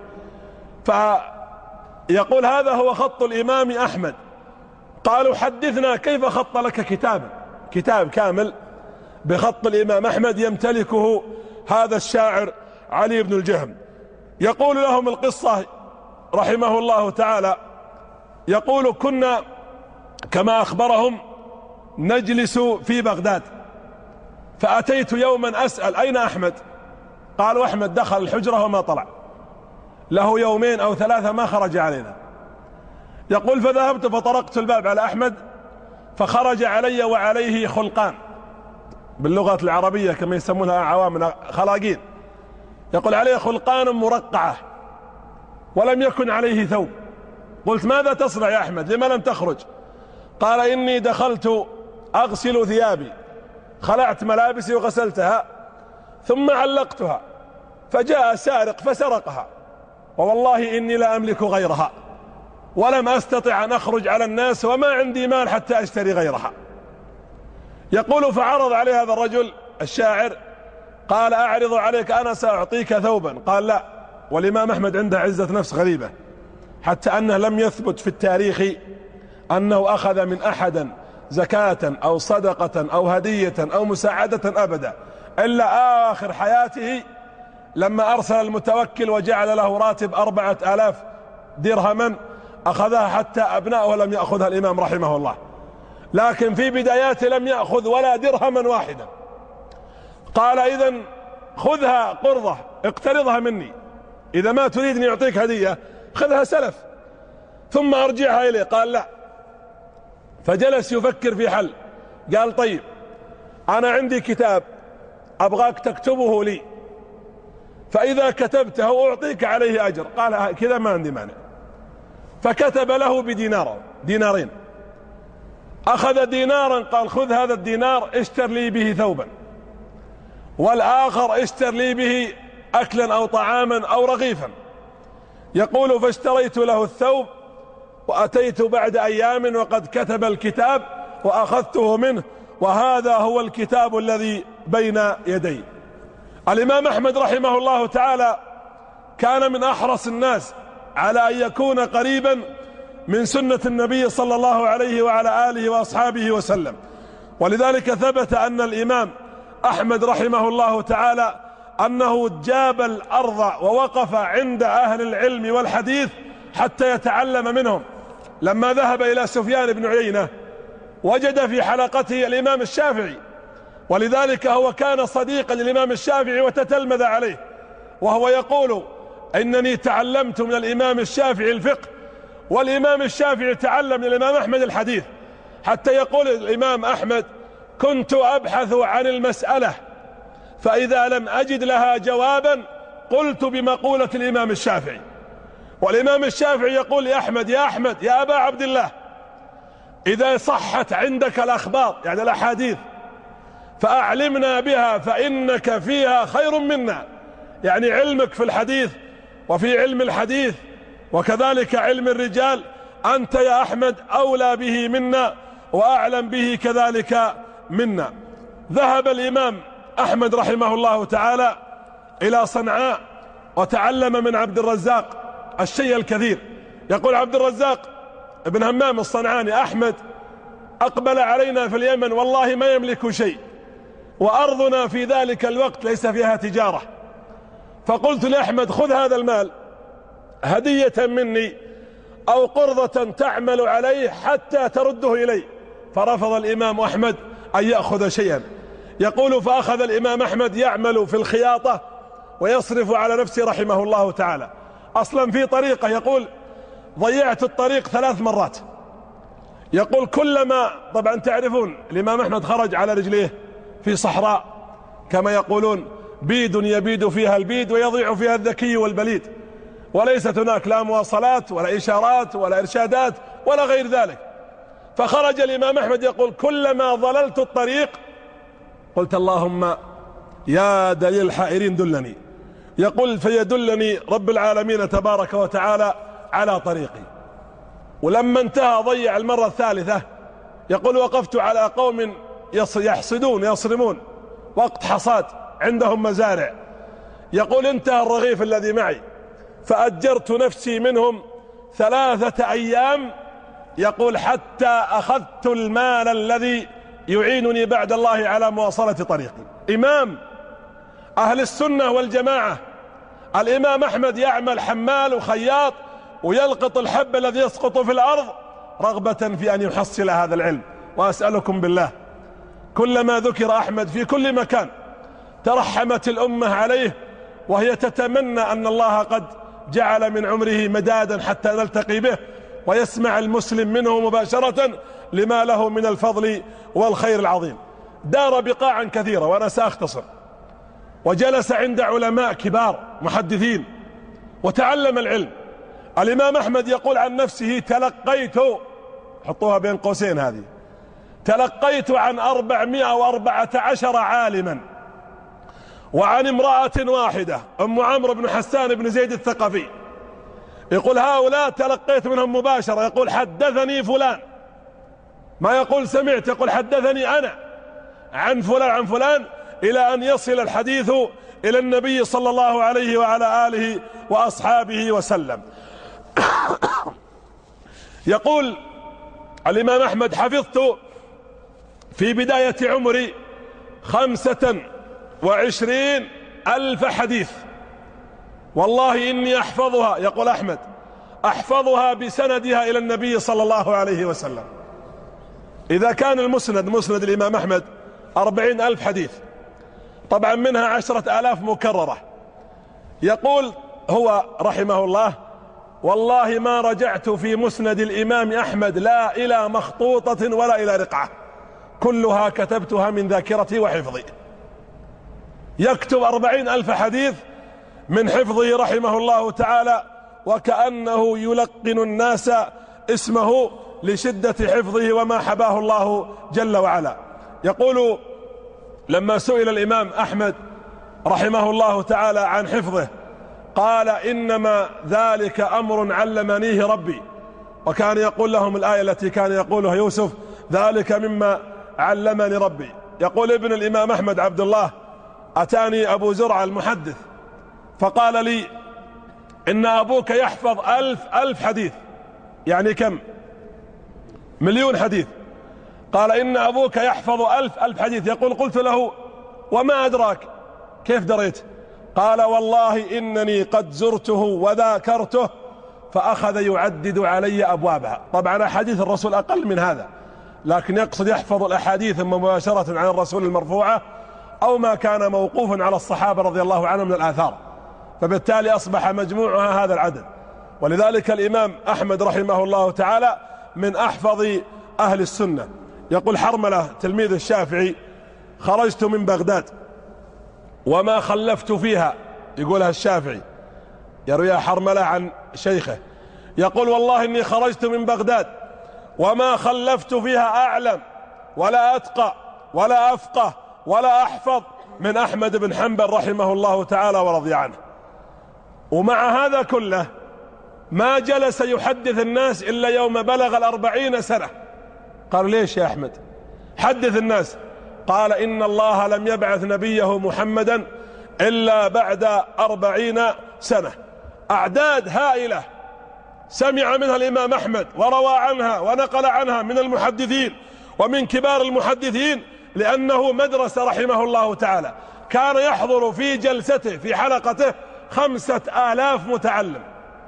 فيقول: هذا هو خط الإمام أحمد. قالوا: حدثنا كيف خط لك كتابا، كتاب كامل بخط الإمام أحمد يمتلكه هذا الشاعر علي بن الجهم. يقول لهم القصة رحمه الله تعالى، يقول: كنا كما أخبرهم نجلس في بغداد، فأتيت يوما أسأل: أين أحمد؟ قالوا: أحمد دخل الحجرة وما طلع، له يومين أو ثلاثة ما خرج علينا. يقول: فذهبت فطرقت الباب على أحمد، فخرج علي وعليه خلقان، باللغة العربية كما يسمونها عوامنا خلاقين، يقول: عليه خلقان مرقعة ولم يكن عليه ثوب. قلت: ماذا تصنع يا أحمد، لما لم تخرج؟ قال: إني دخلت أغسل ثيابي، خلعت ملابسي وغسلتها ثم علقتها، فجاء سارق فسرقها، ووالله إني لا أملك غيرها، ولم أستطع أن أخرج على الناس وما عندي مال حتى أشتري غيرها. يقول: فعرض عليه هذا الرجل الشاعر، قال: أعرض عليك أنا سأعطيك ثوبا. قال: لا. والإمام أحمد عنده عزة نفس غريبة، حتى أنه لم يثبت في التاريخ أنه أخذ من أحد زكاة أو صدقة أو هدية أو مساعدة أبدا، إلا آخر حياته لما أرسل المتوكل وجعل له راتب أربعة آلاف درهما، أخذها حتى أبناؤه لم يأخذها الإمام رحمه الله، لكن في بداياته لم يأخذ ولا درهما واحدا. قال: إذن خذها قرضة، اقترضها مني، إذا ما تريد أن يعطيك هدية خذها سلف ثم أرجعها إليه. قال: لا. فجلس يفكر في حل. قال: طيب، أنا عندي كتاب أبغاك تكتبه لي، فإذا كتبته أعطيك عليه أجر. قال: كذا ما عندي مانع. فكتب له بدينار، دينارين. أخذ دينارا، قال: خذ هذا الدينار اشتر لي به ثوبا، والآخر اشتر لي به أكلا أو طعاما أو رغيفا. يقول: فاشتريت له الثوب، وأتيت بعد أيام وقد كتب الكتاب وأخذته منه، وهذا هو الكتاب الذي بين يدي. الإمام أحمد رحمه الله تعالى كان من أحرص الناس على أن يكون قريبا من سنة النبي صلى الله عليه وعلى آله وأصحابه وسلم، ولذلك ثبت أن الإمام أحمد رحمه الله تعالى أنه جاب الأرض ووقف عند أهل العلم والحديث حتى يتعلم منهم. لما ذهب إلى سفيان بن عيينة وجد في حلقته الإمام الشافعي، ولذلك هو كان صديقا للإمام الشافعي وتتلمذ عليه، وهو يقول: إنني تعلمت من الإمام الشافعي الفقه، والإمام الشافعي تعلم من الإمام أحمد الحديث، حتى يقول الإمام أحمد: كنت أبحث عن المسألة فإذا لم أجد لها جوابا قلت بمقولة الإمام الشافعي. والإمام الشافعي يقول لأحمد: يا أحمد، يا أبا عبد الله، إذا صحت عندك الأخبار يعني الأحاديث فأعلمنا بها فإنك فيها خير منا، يعني علمك في الحديث وفي علم الحديث وكذلك علم الرجال أنت يا أحمد أولى به منا وأعلم به كذلك منا. ذهب الإمام أحمد رحمه الله تعالى إلى صنعاء وتعلم من عبد الرزاق الشيء الكثير. يقول عبد الرزاق ابن همام الصنعاني: أحمد أقبل علينا في اليمن والله ما يملك شيء، وأرضنا في ذلك الوقت ليس فيها تجارة، فقلت لأحمد: خذ هذا المال هدية مني أو قرضة تعمل عليه حتى ترده إلي. فرفض الإمام أحمد أن يأخذ شيئا. يقول: فأخذ الإمام أحمد يعمل في الخياطة ويصرف على نفسه رحمه الله تعالى. أصلا في طريقة، يقول: ضيعت الطريق ثلاث مرات. يقول: كلما، طبعا تعرفون الإمام أحمد خرج على رجليه في صحراء كما يقولون، بيد يبيد فيها البيد ويضيع فيها الذكي والبليد، وليست هناك لا مواصلات ولا إشارات ولا إرشادات ولا غير ذلك. فخرج الإمام أحمد يقول: كلما ضللت الطريق قلت اللهم يا دليل الحائرين دلني. يقول: فيدلني رب العالمين تبارك وتعالى على طريقي. ولما انتهى ضيع المرة الثالثة، يقول: وقفت على قوم يحصدون يصرمون وقت حصاد، عندهم مزارع. يقول: انتهى الرغيف الذي معي فأجرت نفسي منهم ثلاثة أيام، يقول حتى أخذت المال الذي يعينني بعد الله على مواصلة طريقي. إمام أهل السنة والجماعة الإمام أحمد يعمل حمال وخياط ويلقط الحب الذي يسقط في الأرض رغبة في أن يحصل هذا العلم. وأسألكم بالله كلما ذكر أحمد في كل مكان ترحمت الأمة عليه، وهي تتمنى أن الله قد جعل من عمره مدادا حتى نلتقي به ويسمع المسلم منه مباشرة لما له من الفضل والخير العظيم. دار بقاعا كثيرة وأنا سأختصر، وجلس عند علماء كبار محدثين وتعلم العلم. الإمام أحمد يقول عن نفسه: تلقيت، حطوها بين قوسين هذه، تلقيت عن أربعمائة وأربعة عشر عالما وعن امرأة واحدة أم عمرو بن حسان بن زيد الثقفي. يقول: هؤلاء تلقيت منهم مباشرة. يقول: حدثني فلان، ما يقول سمعت، يقول حدثني أنا عن فلان عن فلان، إلى أن يصل الحديث إلى النبي صلى الله عليه وعلى آله وأصحابه وسلم. يقول الإمام أحمد: حفظت في بداية عمري خمسة وعشرين ألف حديث، والله إني أحفظها، يقول أحمد، أحفظها بسندها إلى النبي صلى الله عليه وسلم. إذا كان المسند مسند الإمام أحمد أربعين ألف حديث، طبعا منها عشرة آلاف مكررة. يقول هو رحمه الله: والله ما رجعت في مسند الإمام أحمد لا إلى مخطوطة ولا إلى رقعة، كلها كتبتها من ذاكرتي وحفظي. يكتب أربعين ألف حديث من حفظه رحمه الله تعالى، وكأنه يلقن الناس اسمه لشدة حفظه وما حباه الله جل وعلا. يقول: لما سئل الإمام أحمد رحمه الله تعالى عن حفظه قال: إنما ذلك أمر علمنيه ربي. وكان يقول لهم الآية التي كان يقولها يوسف: ذلك مما علمني ربي. يقول ابن الإمام أحمد عبد الله: أتاني أبو زرع المحدث فقال لي: إن أبوك يحفظ ألف ألف حديث، يعني كم؟ مليون حديث. قال: إن أبوك يحفظ ألف ألف حديث. يقول: قلت له: وما أدراك؟ كيف دريت؟ قال: والله إنني قد زرته وذاكرته فأخذ يعدد علي أبوابها. طبعا أحاديث الرسول أقل من هذا، لكن يقصد يحفظ الأحاديث مباشرة عن الرسول المرفوعة أو ما كان موقوفا على الصحابة رضي الله عنهم من الآثار، فبالتالي أصبح مجموعها هذا العدد. ولذلك الإمام أحمد رحمه الله تعالى من أحفظ أهل السنة. يقول حرملة تلميذ الشافعي: خرجت من بغداد وما خلفت فيها، يقولها الشافعي يرويها حرملة عن شيخه، يقول: والله إني خرجت من بغداد وما خلفت فيها أعلم ولا أتقى ولا أفقه ولا أحفظ من أحمد بن حنبل رحمه الله تعالى ورضي عنه. ومع هذا كله ما جلس يحدث الناس إلا يوم بلغ الأربعين سنة. قالوا ليش يا أحمد حدث الناس؟ قال إن الله لم يبعث نبيه محمدا إلا بعد أربعين سنة. أعداد هائلة سمع منها الإمام أحمد وروى عنها ونقل عنها من المحدثين ومن كبار المحدثين، لأنه مدرسة رحمه الله تعالى. كان يحضر في جلسته في حلقته خمسة آلاف متعلم،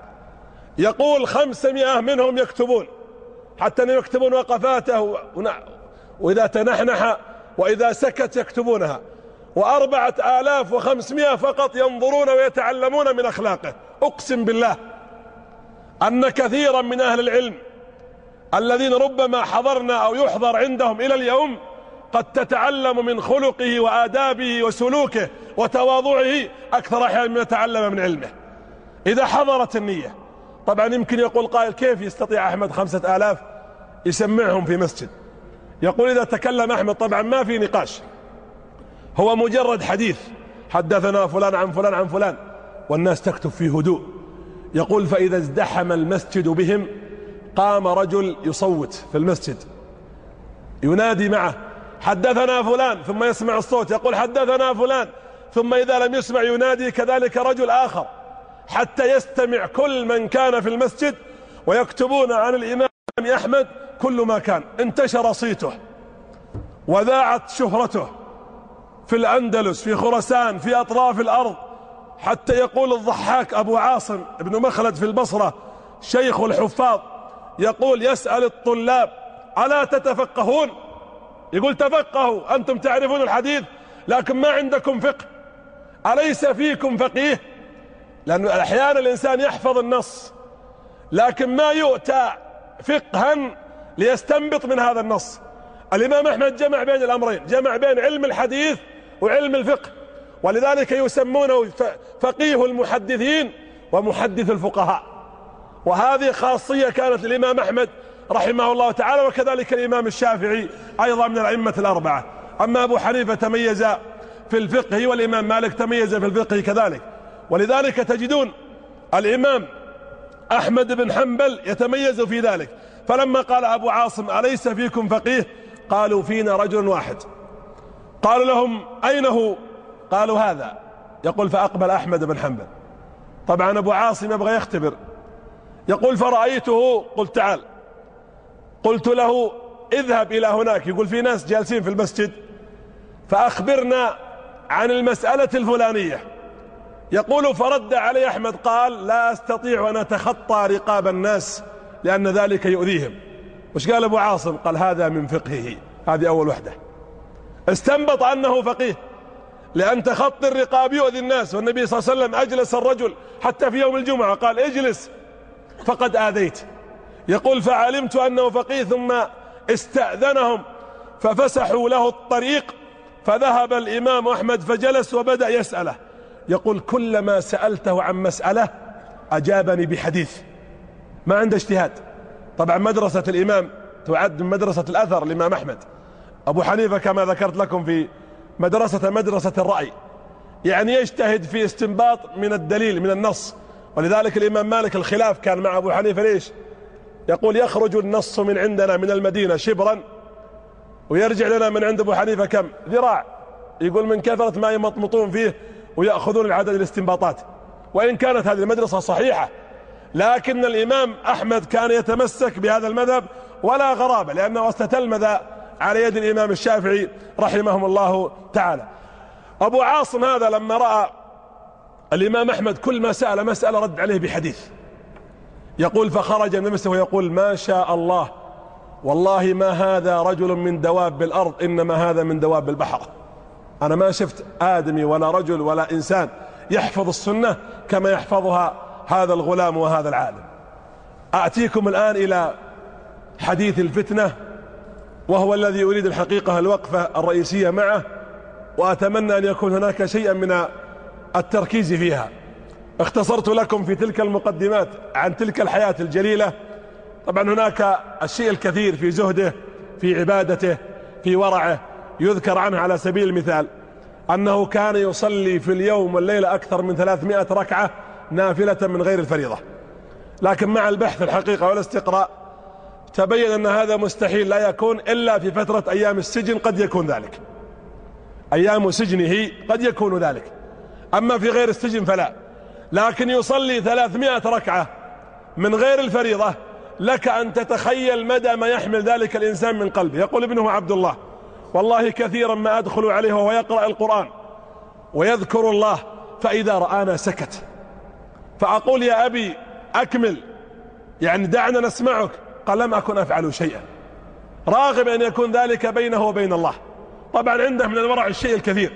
يقول خمسمائة منهم يكتبون، حتى أن يكتبون وقفاته، وإذا تنحنح وإذا سكت يكتبونها، وأربعة آلاف وخمسمائة فقط ينظرون ويتعلمون من أخلاقه. أقسم بالله أن كثيرا من أهل العلم الذين ربما حضرنا أو يحضر عندهم إلى اليوم قد تتعلم من خلقه وآدابه وسلوكه وتواضعه أكثر أحيانا من يتعلم من علمه إذا حضرت النية. طبعا يمكن يقول قائل كيف يستطيع أحمد خمسة آلاف يسمعهم في مسجد؟ يقول إذا تكلم أحمد طبعا ما في نقاش، هو مجرد حديث، حدثنا فلان عن فلان عن فلان، والناس تكتب في هدوء. يقول فإذا ازدحم المسجد بهم قام رجل يصوت في المسجد ينادي معه حدثنا فلان، ثم يسمع الصوت يقول حدثنا فلان، ثم إذا لم يسمع ينادي كذلك رجل آخر، حتى يستمع كل من كان في المسجد ويكتبون عن الإمام أحمد كل ما كان. انتشر صيته وذاعت شهرته في الأندلس، في خراسان، في أطراف الأرض، حتى يقول الضحاك أبو عاصم ابن مخلد في البصرة شيخ الحفاظ يقول يسأل الطلاب ألا تتفقهون؟ يقول تفقهوا، أنتم تعرفون الحديث لكن ما عندكم فقه، أليس فيكم فقيه؟ لأن أحيانا الإنسان يحفظ النص لكن ما يؤتى فقها ليستنبط من هذا النص. الإمام أحمد جمع بين الأمرين، جمع بين علم الحديث وعلم الفقه، ولذلك يسمونه فقيه المحدثين ومحدث الفقهاء. وهذه خاصية كانت للإمام أحمد رحمه الله تعالى، وكذلك الإمام الشافعي أيضا من الأئمة الأربعة. أما أبو حنيفة تميز في الفقه، والإمام مالك تميز في الفقه كذلك، ولذلك تجدون الإمام أحمد بن حنبل يتميز في ذلك. فلما قال أبو عاصم أليس فيكم فقيه؟ قالوا فينا رجل واحد. قالوا لهم أين هو؟ قالوا هذا. يقول فأقبل أحمد بن حنبل، طبعا أبو عاصم يبغى يختبر، يقول فرأيته قلت تعال، قلت له اذهب إلى هناك، يقول في ناس جالسين في المسجد، فأخبرنا عن المسألة الفلانية. يقول فرد علي أحمد قال لا أستطيع أن أتخطى رقاب الناس لأن ذلك يؤذيهم. وش قال أبو عاصم؟ قال هذا من فقهه. هذه أول وحدة، استنبط أنه فقيه، لأن تخطي الرقاب يؤذي الناس، والنبي صلى الله عليه وسلم أجلس الرجل حتى في يوم الجمعة قال اجلس فقد آذيت. يقول فعلمت أنه فقيه ثم استأذنهم ففسحوا له الطريق، فذهب الإمام أحمد فجلس وبدأ يسأله. يقول كلما سألته عن مسألة أجابني بحديث، ما عنده اجتهاد. طبعا مدرسة الإمام تعد من مدرسة الأثر الإمام أحمد. أبو حنيفة كما ذكرت لكم في مدرسة مدرسة الرأي، يعني يجتهد في استنباط من الدليل من النص. ولذلك الإمام مالك الخلاف كان مع أبو حنيفة ليش؟ يقول يخرج النص من عندنا من المدينة شبرا ويرجع لنا من عند أبو حنيفة كم؟ ذراع. يقول من كثرة ما يمطمطون فيه ويأخذون العدد الاستنباطات. وإن كانت هذه المدرسة صحيحة، لكن الإمام أحمد كان يتمسك بهذا المذهب ولا غرابة، لأنه استتلمذ على يد الإمام الشافعي رحمهم الله تعالى. أبو عاصم هذا لما رأى الإمام أحمد كل ما سأل مسألة رد عليه بحديث، يقول فخرج من نفسه ويقول ما شاء الله والله ما هذا رجل من دواب الأرض إنما هذا من دواب البحر. أنا ما شفت آدمي ولا رجل ولا إنسان يحفظ السنة كما يحفظها هذا الغلام وهذا العالم. أأتيكم الآن إلى حديث الفتنة، وهو الذي أريد الحقيقة الوقفة الرئيسية معه، وأتمنى أن يكون هناك شيئا من التركيز فيها. اختصرت لكم في تلك المقدمات عن تلك الحياة الجليلة طبعا هناك الشيء الكثير في زهده، في عبادته، في ورعه. يذكر عنه على سبيل المثال أنه كان يصلي في اليوم والليلة أكثر من ثلاثمائة ركعة نافلة من غير الفريضة، لكن مع البحث الحقيقة والاستقراء تبين أن هذا مستحيل لا يكون إلا في فترة أيام السجن، قد يكون ذلك، أيام سجنه قد يكون ذلك، أما في غير السجن فلا. لكن يصلي ثلاثمائة ركعة من غير الفريضة، لك أن تتخيل مدى ما يحمل ذلك الإنسان من قلبه. يقول ابنه عبد الله: والله كثيرا ما أدخل عليه وهو يقرأ القرآن ويذكر الله فإذا رآنا سكت، فأقول: يا أبي أكمل، يعني دعنا نسمعك. قال: لم أكن أفعل شيئا، راغب أن يكون ذلك بينه وبين الله. طبعا عنده من الورع الشيء الكثير.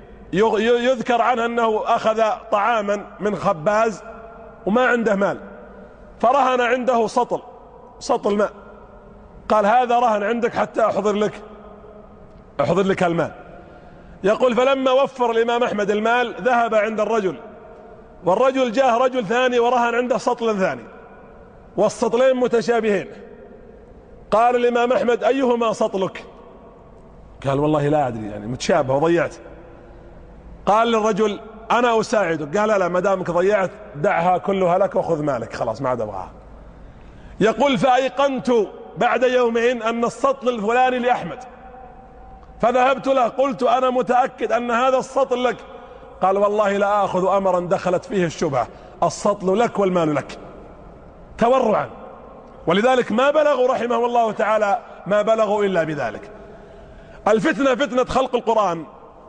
يذكر عنه أنه أخذ طعاما من خباز وما عنده مال، فرهن عنده سطل سطل ماء، قال: هذا رهن عندك حتى أحضر لك أحضر لك المال. يقول: فلما وفر الإمام أحمد المال ذهب عند الرجل، والرجل جاه رجل ثاني ورهن عنده سطل ثاني، والسطلين متشابهين. قال الإمام أحمد: أيهما سطلك؟ قال: والله لا أدري، يعني متشابه وضيعت. قال للرجل: أنا أساعدك. قال: لا لا، ما دامك ضيعت دعها كلها لك وخذ مالك، خلاص ما عاد أبغاها. يقول: فأيقنت بعد يومين أن السطل الفلاني لأحمد، فذهبت له قلت: أنا متأكد أن هذا السطل لك. قال: والله لا آخذ أمرا دخلت فيه الشبهة، السطل لك والمال لك، تورعا. ولذلك ما بلغوا رحمه الله تعالى ما بلغوا إلا بذلك. الفتنة فتنة خلق القرآن.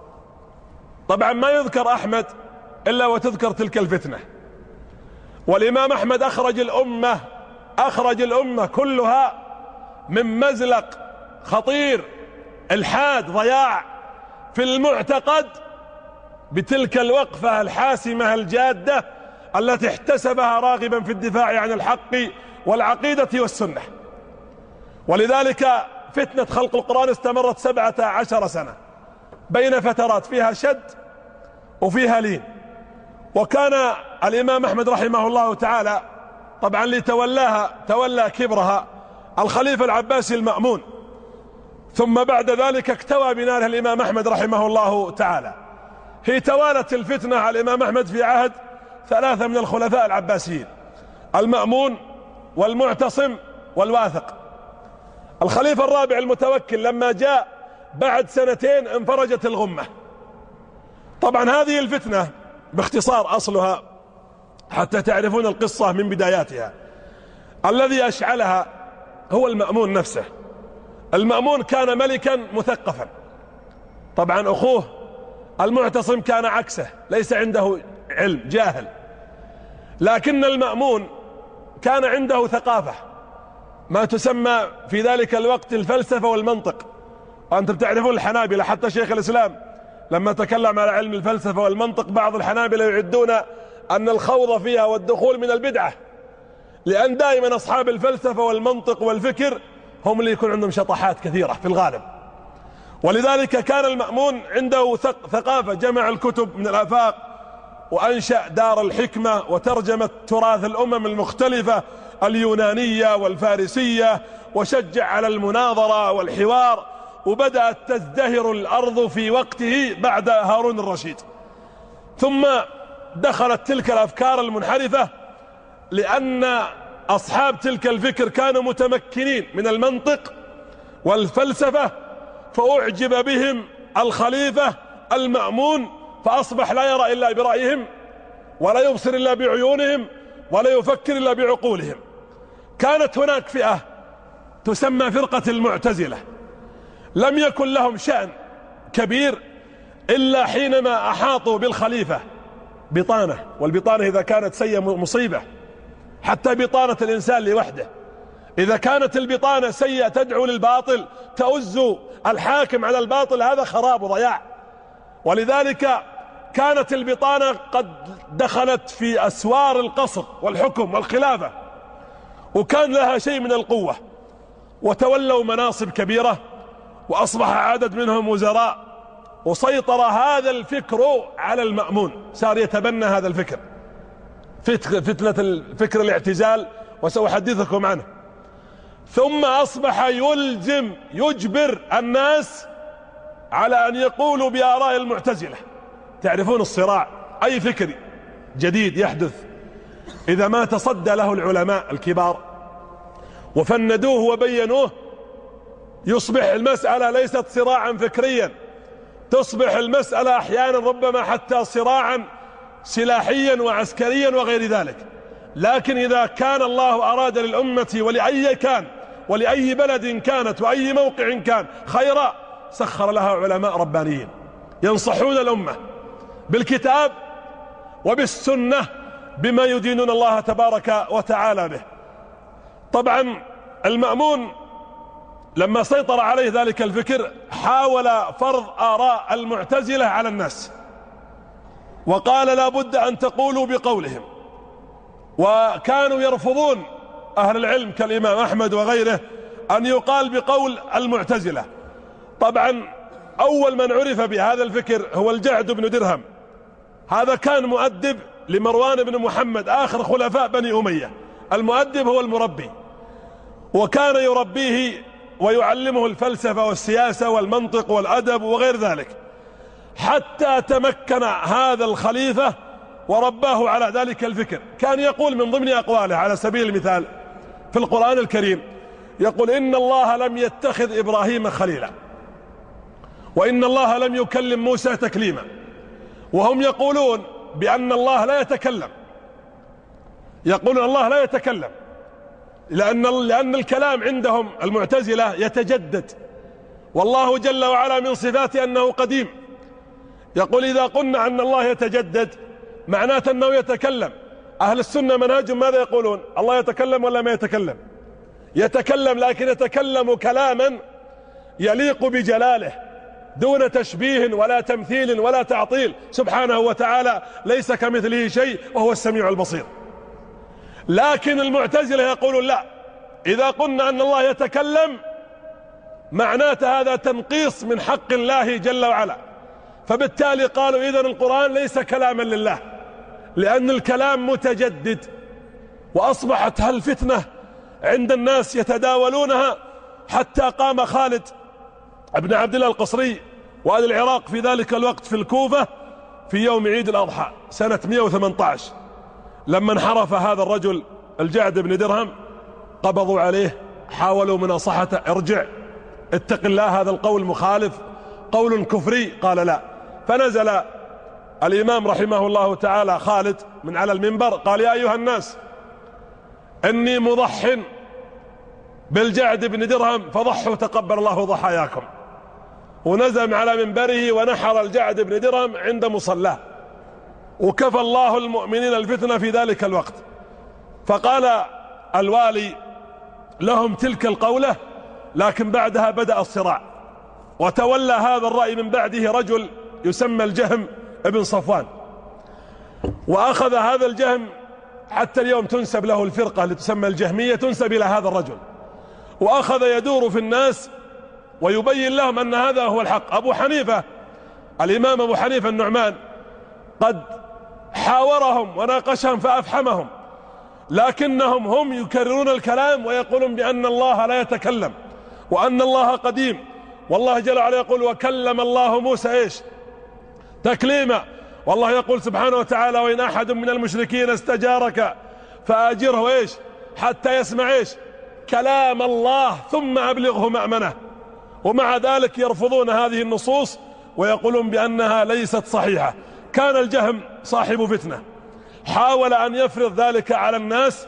طبعا ما يذكر أحمد إلا وتذكر تلك الفتنة. والإمام أحمد أخرج الأمة أخرج الأمة كلها من مزلق خطير، الحاد، ضياع في المعتقد، بتلك الوقفة الحاسمة الجادة التي احتسبها راغبا في الدفاع عن الحق والعقيدة والسنة. ولذلك فتنة خلق القرآن استمرت سبعة عشر سنة، بين فترات فيها شد وفيها لين. وكان الإمام أحمد رحمه الله تعالى طبعا لتولاها تولى كبرها الخليفة العباسي المأمون، ثم بعد ذلك اكتوى بنارها الإمام أحمد رحمه الله تعالى. هي توالت الفتنة على الإمام أحمد في عهد ثلاثة من الخلفاء العباسيين: المأمون والمعتصم والواثق. الخليفة الرابع المتوكل لما جاء بعد سنتين انفرجت الغمة. طبعا هذه الفتنة باختصار أصلها حتى تعرفون القصة من بداياتها، الذي أشعلها هو المأمون نفسه. المأمون كان ملكا مثقفا، طبعا أخوه المعتصم كان عكسه، ليس عنده علم، جاهل. لكن المأمون كان عنده ثقافة، ما تسمى في ذلك الوقت الفلسفة والمنطق. وأنتم تعرفون الحنابلة، حتى شيخ الإسلام لما تكلم على علم الفلسفة والمنطق بعض الحنابلة يعدون أن الخوض فيها والدخول من البدعة، لأن دائما أصحاب الفلسفة والمنطق والفكر هم اللي يكون عندهم شطحات كثيرة في الغالب. ولذلك كان المأمون عنده ثقافة، جمع الكتب من الآفاق وأنشأ دار الحكمة وترجمة تراث الأمم المختلفة اليونانية والفارسية، وشجع على المناظرة والحوار، وبدأت تزدهر الأرض في وقته بعد هارون الرشيد. ثم دخلت تلك الأفكار المنحرفة، لأن أصحاب تلك الفكر كانوا متمكنين من المنطق والفلسفة، فأعجب بهم الخليفة المأمون، فأصبح لا يرى إلا برأيهم، ولا يبصر إلا بعيونهم، ولا يفكر إلا بعقولهم. كانت هناك فئة تسمى فرقة المعتزلة، لم يكن لهم شأن كبير إلا حينما أحاطوا بالخليفة بطانة، والبطانة إذا كانت سيئة مصيبة، حتى بطانة الإنسان لوحده إذا كانت البطانة سيئة تدعو للباطل، تؤز الحاكم على الباطل، هذا خراب وضياع. ولذلك كانت البطانة قد دخلت في أسوار القصر والحكم والخلافة، وكان لها شيء من القوة، وتولوا مناصب كبيرة، وأصبح عدد منهم وزراء، وسيطر هذا الفكر على المأمون، صار يتبنى هذا الفكر، فتنة الفكر الاعتزال، وسأحدثكم عنه. ثم أصبح يلزم يجبر الناس على أن يقولوا بآراء المعتزلة. تعرفون الصراع، أي فكر جديد يحدث إذا ما تصدى له العلماء الكبار وفندوه وبينوه يصبح المسألة ليست صراعا فكريا، تصبح المسألة أحيانا ربما حتى صراعا سلاحيا وعسكريا وغير ذلك. لكن إذا كان الله أراد للأمة ولأي كان ولأي بلد كانت وأي موقع كان خيرا سخر لها علماء ربانيين ينصحون الأمة بالكتاب وبالسنة بما يدينون الله تبارك وتعالى به. طبعا المأمون لما سيطر عليه ذلك الفكر حاول فرض آراء المعتزلة على الناس، وقال لا بد أن تقولوا بقولهم، وكانوا يرفضون أهل العلم كالإمام أحمد وغيره أن يقال بقول المعتزلة. طبعا أول من عرف بهذا الفكر هو الجعد بن درهم، هذا كان مؤدب لمروان بن محمد آخر خلفاء بني أمية. المؤدب هو المربي، وكان يربيه ويعلمه الفلسفة والسياسة والمنطق والأدب وغير ذلك، حتى تمكن هذا الخليفة ورباه على ذلك الفكر. كان يقول من ضمن أقواله على سبيل المثال في القرآن الكريم، يقول إن الله لم يتخذ إبراهيم خليلا، وإن الله لم يكلم موسى تكليما. وهم يقولون بأن الله لا يتكلم، يقولون الله لا يتكلم لأن, لأن الكلام عندهم المعتزلة يتجدد، والله جل وعلا من صفاته أنه قديم. يقول إذا قلنا أن الله يتجدد معناته أنه يتكلم. أهل السنة منهجهم ماذا يقولون؟ الله يتكلم ولا ما يتكلم؟ يتكلم، لكن يتكلم كلاما يليق بجلاله دون تشبيه ولا تمثيل ولا تعطيل، سبحانه وتعالى ليس كمثله شيء وهو السميع البصير. لكن المعتزلة يقولون لا، إذا قلنا أن الله يتكلم معناته هذا تنقيص من حق الله جل وعلا، فبالتالي قالوا إذن القرآن ليس كلاما لله، لأن الكلام متجدد. وأصبحت هالفتنة عند الناس يتداولونها، حتى قام خالد ابن عبد الله القصري وأهل العراق في ذلك الوقت في الكوفة في يوم عيد الأضحى سنة مئة وثمانية عشر، لما انحرف هذا الرجل الجعد بن درهم قبضوا عليه، حاولوا مناصحته، ارجع اتق الله، هذا القول مخالف، قول كفري. قال لا، فنزل الإمام رحمه الله تعالى خالد من على المنبر قال يا أيها الناس إني مضح بالجعد بن درهم فضحوا تقبل الله ضحاياكم. ونزل على منبره ونحر الجعد بن درهم عند مصلاه، وكفى الله المؤمنين الفتنة في ذلك الوقت. فقال الوالي لهم تلك القولة، لكن بعدها بدأ الصراع، وتولى هذا الرأي من بعده رجل يسمى الجهم ابن صفوان، وأخذ هذا الجهم حتى اليوم تنسب له الفرقة اللي تسمى الجهمية، تنسب إلى هذا الرجل، وأخذ يدور في الناس ويبين لهم أن هذا هو الحق. أبو حنيفة الإمام أبو حنيفة النعمان قد حاورهم وناقشهم فأفحمهم، لكنهم هم يكررون الكلام ويقولون بأن الله لا يتكلم وأن الله قديم، والله جل وعلا يقول وكلم الله موسى إيش تكليما، والله يقول سبحانه وتعالى وإن أحد من المشركين استجارك فأجره إيش حتى يسمع إيش كلام الله ثم أبلغه مأمنه. ومع ذلك يرفضون هذه النصوص ويقولون بأنها ليست صحيحة. كان الجهم صاحب فتنة، حاول أن يفرض ذلك على الناس،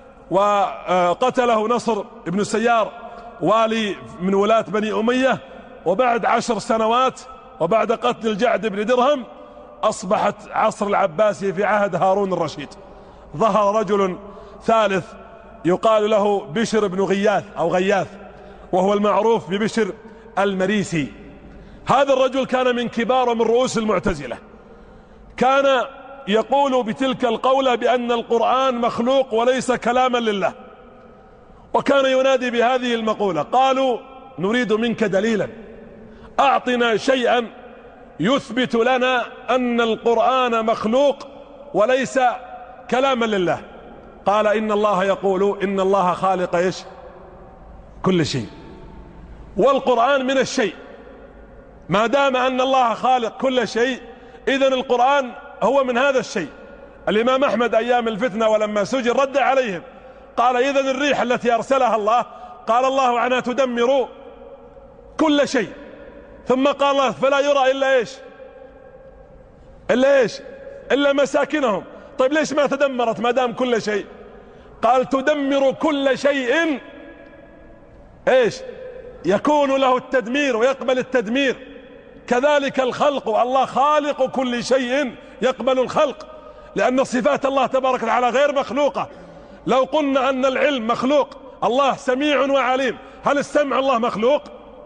وقتله نصر بن السيار والي من ولاة بني أمية. وبعد عشر سنوات وبعد قتل الجعد بن درهم أصبحت عصر العباسي في عهد هارون الرشيد. ظهر رجل ثالث يقال له بشر بن غياث أو غياث، وهو المعروف ببشر المريسي. هذا الرجل كان من كبار ومن رؤوس المعتزلة، كان يقول بتلك القولة بأن القرآن مخلوق وليس كلاما لله، وكان ينادي بهذه المقولة. قالوا نريد منك دليلا، أعطنا شيئا يثبت لنا أن القرآن مخلوق وليس كلاما لله. قال إن الله يقول إن الله خالق إيش كل شيء، والقرآن من الشيء. ما دام أن الله خالق كل شيء، إذن القرآن هو من هذا الشيء. الإمام أحمد أيام الفتنة ولما سجن رد عليهم، قال إذن الريح التي أرسلها الله قال الله عنها تدمر كل شيء، ثم قال الله فلا يرى إلا إيش إلا إيش إلا مساكنهم. طيب ليش ما تدمرت ما دام كل شيء؟ قال تدمر كل شيء إيش يكون له التدمير ويقبل التدمير، كذلك الخلق، الله خالق كل شيء يقبل الخلق، لأن صفات الله تبارك وتعالى غير مخلوقة. لو قلنا أن العلم مخلوق، الله سميع وعليم، هل السمع الله مخلوق؟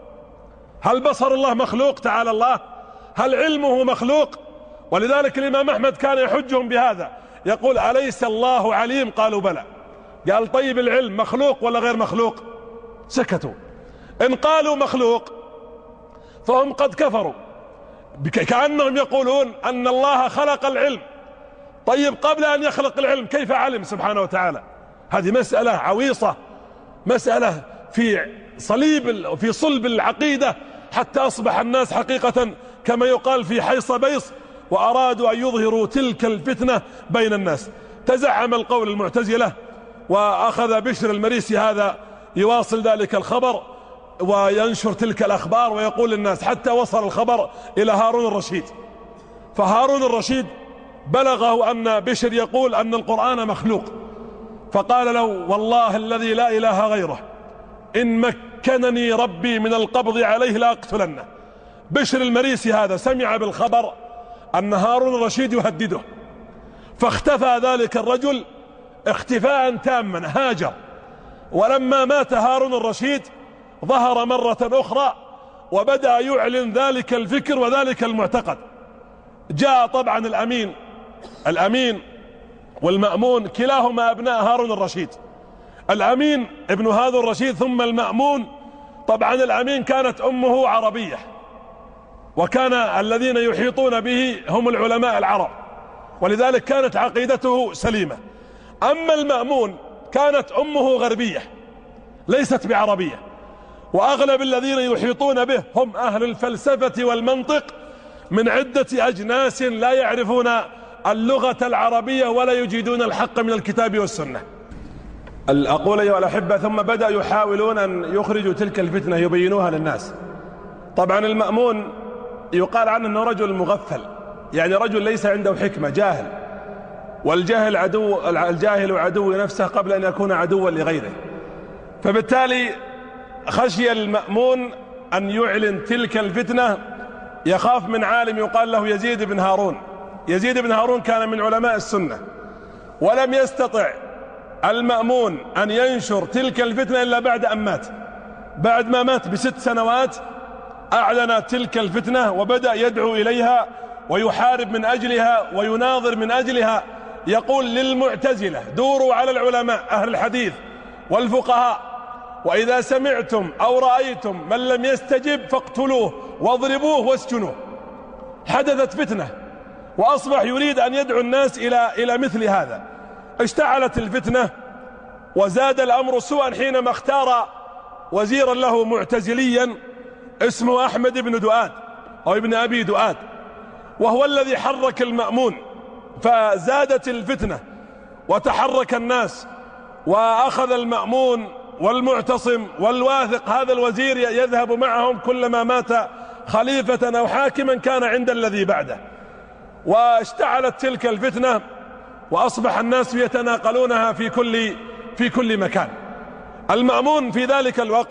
هل بصر الله مخلوق تعالى الله؟ هل علمه مخلوق؟ ولذلك الإمام أحمد كان يحجهم بهذا، يقول أليس الله عليم؟ قالوا بلى. قال طيب العلم مخلوق ولا غير مخلوق؟ سكتوا. إن قالوا مخلوق فهم قد كفروا، كأنهم يقولون أن الله خلق العلم. طيب قبل أن يخلق العلم كيف علم سبحانه وتعالى؟ هذه مسألة عويصة، مسألة في صليب في صلب العقيدة، حتى أصبح الناس حقيقة كما يقال في حيص بيص، وأرادوا أن يظهروا تلك الفتنة بين الناس. تزعم القول المعتزلة، وأخذ بشر المريسي هذا يواصل ذلك الخبر وينشر تلك الأخبار ويقول للناس، حتى وصل الخبر إلى هارون الرشيد. فهارون الرشيد بلغه أن بشر يقول أن القرآن مخلوق، فقال له والله الذي لا إله غيره إن مكنني ربي من القبض عليه لأقتلنه. بشر المريسي هذا سمع بالخبر أن هارون الرشيد يهدده، فاختفى ذلك الرجل اختفاء تاما، هاجر. ولما مات هارون الرشيد ظهر مرة أخرى وبدأ يعلن ذلك الفكر وذلك المعتقد. جاء طبعا الأمين الأمين والمأمون كلاهما أبناء هارون الرشيد، الأمين ابن هارون الرشيد ثم المأمون. طبعا الأمين كانت أمه عربية، وكان الذين يحيطون به هم العلماء العرب، ولذلك كانت عقيدته سليمة. أما المأمون كانت أمه غربية ليست بعربية، وأغلب الذين يحيطون به هم أهل الفلسفة والمنطق من عدة أجناس لا يعرفون اللغة العربية ولا يجيدون الحق من الكتاب والسنة. أقول أيها الأحبة، ثم بدأ يحاولون أن يخرجوا تلك الفتنة يبينوها للناس. طبعا المأمون يقال عنه أنه رجل مغفل، يعني رجل ليس عنده حكمة، جاهل، والجاهل عدو الجاهل عدو نفسه قبل أن يكون عدوا لغيره. فبالتالي خشي المأمون أن يعلن تلك الفتنة، يخاف من عالم يقال له يزيد بن هارون. يزيد بن هارون كان من علماء السنة، ولم يستطع المأمون أن ينشر تلك الفتنة إلا بعد أن مات. بعد ما مات بست سنوات أعلن تلك الفتنة وبدأ يدعو إليها ويحارب من أجلها ويناظر من أجلها. يقول للمعتزلة دوروا على العلماء أهل الحديث والفقهاء، وإذا سمعتم أو رأيتم من لم يستجب فاقتلوه واضربوه واسجنوه. حدثت فتنة وأصبح يريد أن يدعو الناس إلى إلى مثل هذا. اشتعلت الفتنة وزاد الأمر سوءا حينما اختار وزيرا له معتزليا اسمه أحمد بن دؤاد أو ابن أبي دؤاد، وهو الذي حرك المأمون، فزادت الفتنة وتحرك الناس، وأخذ المأمون والمعتصم والواثق هذا الوزير يذهب معهم كلما مات خليفة أو حاكما كان عند الذي بعده. واشتعلت تلك الفتنة وأصبح الناس يتناقلونها في كل في كل مكان. المأمون في ذلك الوقت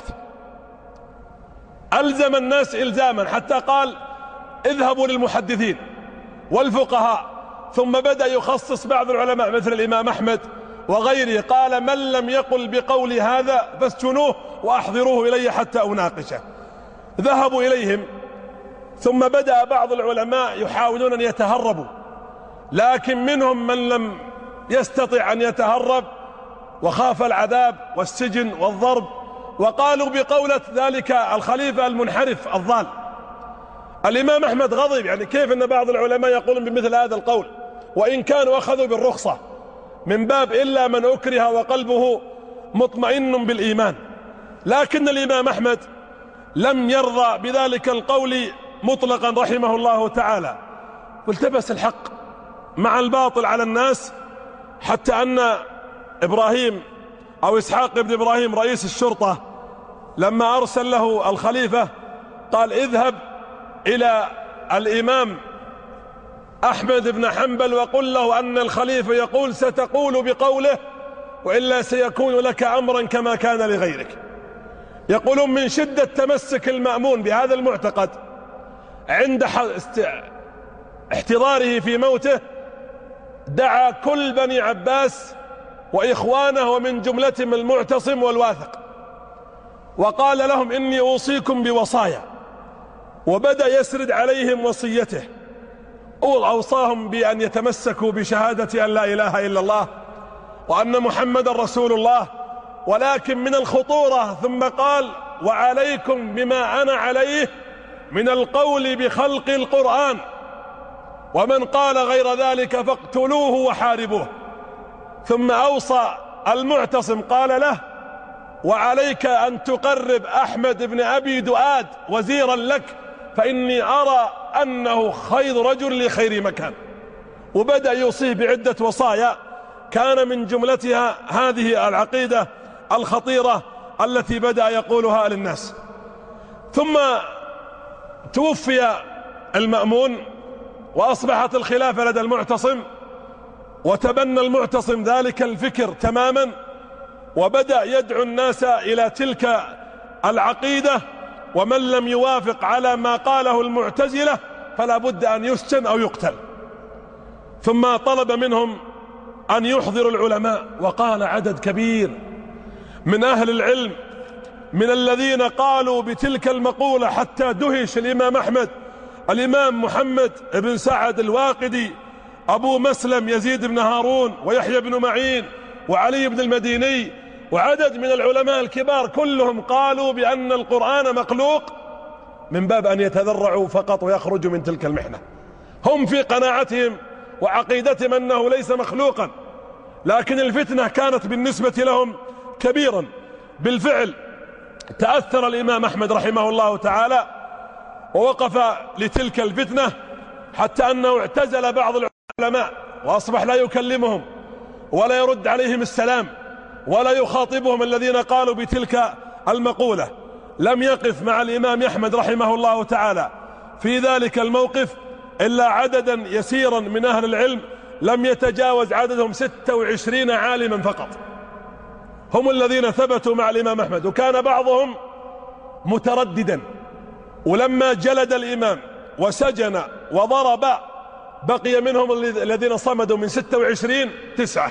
ألزم الناس إلزاما، حتى قال اذهبوا للمحدثين والفقهاء، ثم بدأ يخصص بعض العلماء مثل الإمام أحمد وغيره، قال من لم يقل بقول هذا فاسجنوه وأحضروه إلي حتى أناقشه. ذهبوا إليهم، ثم بدأ بعض العلماء يحاولون أن يتهربوا، لكن منهم من لم يستطع أن يتهرب وخاف العذاب والسجن والضرب، وقالوا بقولة ذلك الخليفة المنحرف الضال. الإمام أحمد غضب، يعني كيف أن بعض العلماء يقولون بمثل هذا القول، وإن كانوا أخذوا بالرخصة من باب إلا من أكره وقلبه مطمئن بالإيمان، لكن الإمام أحمد لم يرضى بذلك القول مطلقا رحمه الله تعالى، والتبس الحق مع الباطل على الناس، حتى أن إبراهيم أو إسحاق بن إبراهيم رئيس الشرطة لما أرسل له الخليفة قال اذهب إلى الإمام أحمد بن حنبل وقل له أن الخليفة يقول ستقول بقوله وإلا سيكون لك أمرا كما كان لغيرك. يقولون من شدة تمسك المأمون بهذا المعتقد عند احتضاره في موته دعا كل بني عباس وإخوانه ومن جملتهم المعتصم والواثق وقال لهم إني أوصيكم بوصايا، وبدأ يسرد عليهم وصيته. أوصاهم بأن يتمسكوا بشهادة أن لا إله إلا الله وأن محمد رسول الله، ولكن من الخطورة ثم قال وعليكم بما أنا عليه من القول بخلق القرآن، ومن قال غير ذلك فاقتلوه وحاربوه. ثم أوصى المعتصم قال له وعليك أن تقرب أحمد بن أبي دؤاد وزيرا لك فإني أرى أنه خير رجل لخير مكان. وبدأ يوصيه بعدة وصايا كان من جملتها هذه العقيدة الخطيرة التي بدأ يقولها للناس. ثم توفي المأمون وأصبحت الخلافة لدى المعتصم، وتبنى المعتصم ذلك الفكر تماما، وبدأ يدعو الناس إلى تلك العقيدة، ومن لم يوافق على ما قاله المعتزلة فلا بد أن يسجن أو يقتل. ثم طلب منهم أن يحضروا العلماء، وقال عدد كبير من أهل العلم من الذين قالوا بتلك المقولة حتى دهش الإمام أحمد، الإمام محمد بن سعد الواقدي، أبو مسلم يزيد بن هارون، ويحيى بن معين، وعلي بن المديني، وعدد من العلماء الكبار كلهم قالوا بأن القرآن مخلوق من باب أن يتذرعوا فقط ويخرجوا من تلك المحنة. هم في قناعتهم وعقيدتهم أنه ليس مخلوقا، لكن الفتنة كانت بالنسبة لهم كبيرا. بالفعل تأثر الإمام أحمد رحمه الله تعالى ووقف لتلك الفتنة، حتى أنه اعتزل بعض العلماء وأصبح لا يكلمهم ولا يرد عليهم السلام ولا يخاطبهم الذين قالوا بتلك المقولة. لم يقف مع الإمام أحمد رحمه الله تعالى في ذلك الموقف إلا عددا يسيرا من أهل العلم، لم يتجاوز عددهم ستة وعشرين عالما فقط، هم الذين ثبتوا مع الإمام أحمد. وكان بعضهم مترددا، ولما جلد الإمام وسجن وضرب بقي منهم الذين صمدوا من ستة وعشرين تسعة.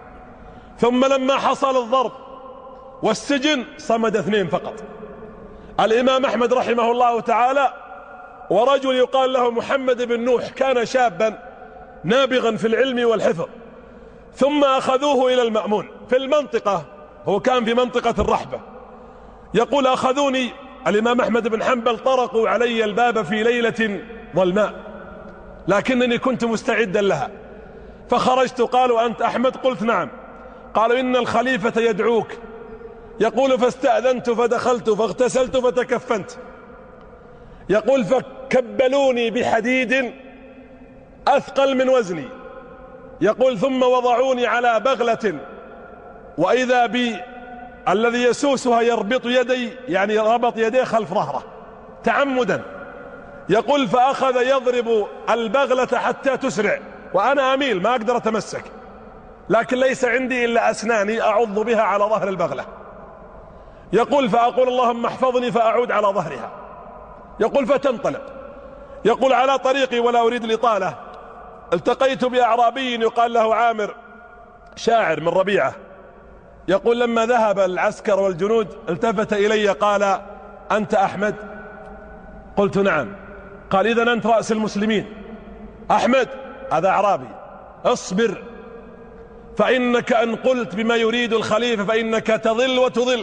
ثم لما حصل الضرب والسجن صمد اثنين فقط، الإمام أحمد رحمه الله تعالى ورجل يقال له محمد بن نوح، كان شابا نابغا في العلم والحفظ. ثم أخذوه إلى المأمون في المنطقة، هو كان في منطقة الرحبة. يقول أخذوني الإمام أحمد بن حنبل، طرقوا علي الباب في ليلة ظلماء لكنني كنت مستعدا لها، فخرجت. قالوا أنت أحمد؟ قلت نعم. قالوا إن الخليفة يدعوك. يقول فاستأذنت فدخلت فاغتسلت فتكفنت. يقول فكبلوني بحديد أثقل من وزني. يقول ثم وضعوني على بغلة، وإذا بي الذي يسوسها يربط يدي، يعني ربط يديه خلف ظهره تعمدا. يقول فأخذ يضرب البغلة حتى تسرع، وأنا أميل ما أقدر أتمسك، لكن ليس عندي إلا أسناني أعض بها على ظهر البغلة. يقول فأقول اللهم احفظني فأعود على ظهرها. يقول فتنطلق. يقول على طريقي ولا أريد الإطالة التقيت بأعرابي يقال له عامر، شاعر من ربيعة. يقول لما ذهب العسكر والجنود التفت إلي قال أنت أحمد؟ قلت نعم. قال إذن أنت رأس المسلمين. أحمد هذا أعرابي، اصبر فإنك أن قلت بما يريد الخليفة فإنك تضل وتضل،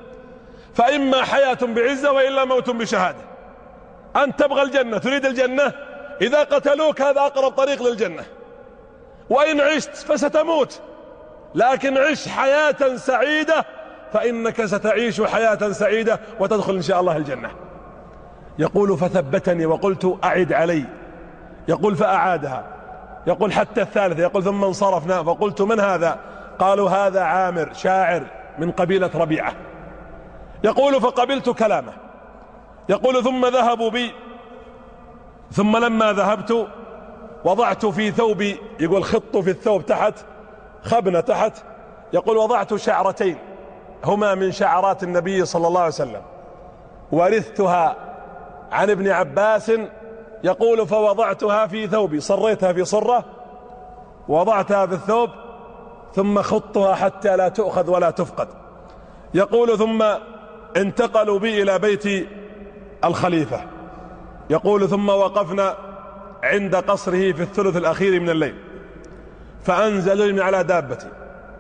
فإما حياة بعزة وإلا موت بشهادة. أنت تبغى الجنة، تريد الجنة، إذا قتلوك هذا أقرب طريق للجنة، وإن عشت فستموت، لكن عش حياة سعيدة فإنك ستعيش حياة سعيدة وتدخل إن شاء الله الجنة. يقول فثبتني وقلت أعد علي. يقول فأعادها. يقول حتى الثالثة. يقول ثم انصرفنا فقلت من هذا؟ قالوا هذا عامر شاعر من قبيلة ربيعة. يقول فقبلت كلامه. يقول ثم ذهبوا بي، ثم لما ذهبت وضعت في ثوبي، يقول خط في الثوب تحت خبنة تحت، يقول وضعت شعرتين هما من شعرات النبي صلى الله عليه وسلم ورثتها عن ابن عباس. يقول فوضعتها في ثوبي، صريتها في صرة وضعتها في الثوب ثم خطها حتى لا تؤخذ ولا تفقد. يقول ثم انتقلوا بي إلى بيت الخليفة. يقول ثم وقفنا عند قصره في الثلث الأخير من الليل فأنزلني على دابتي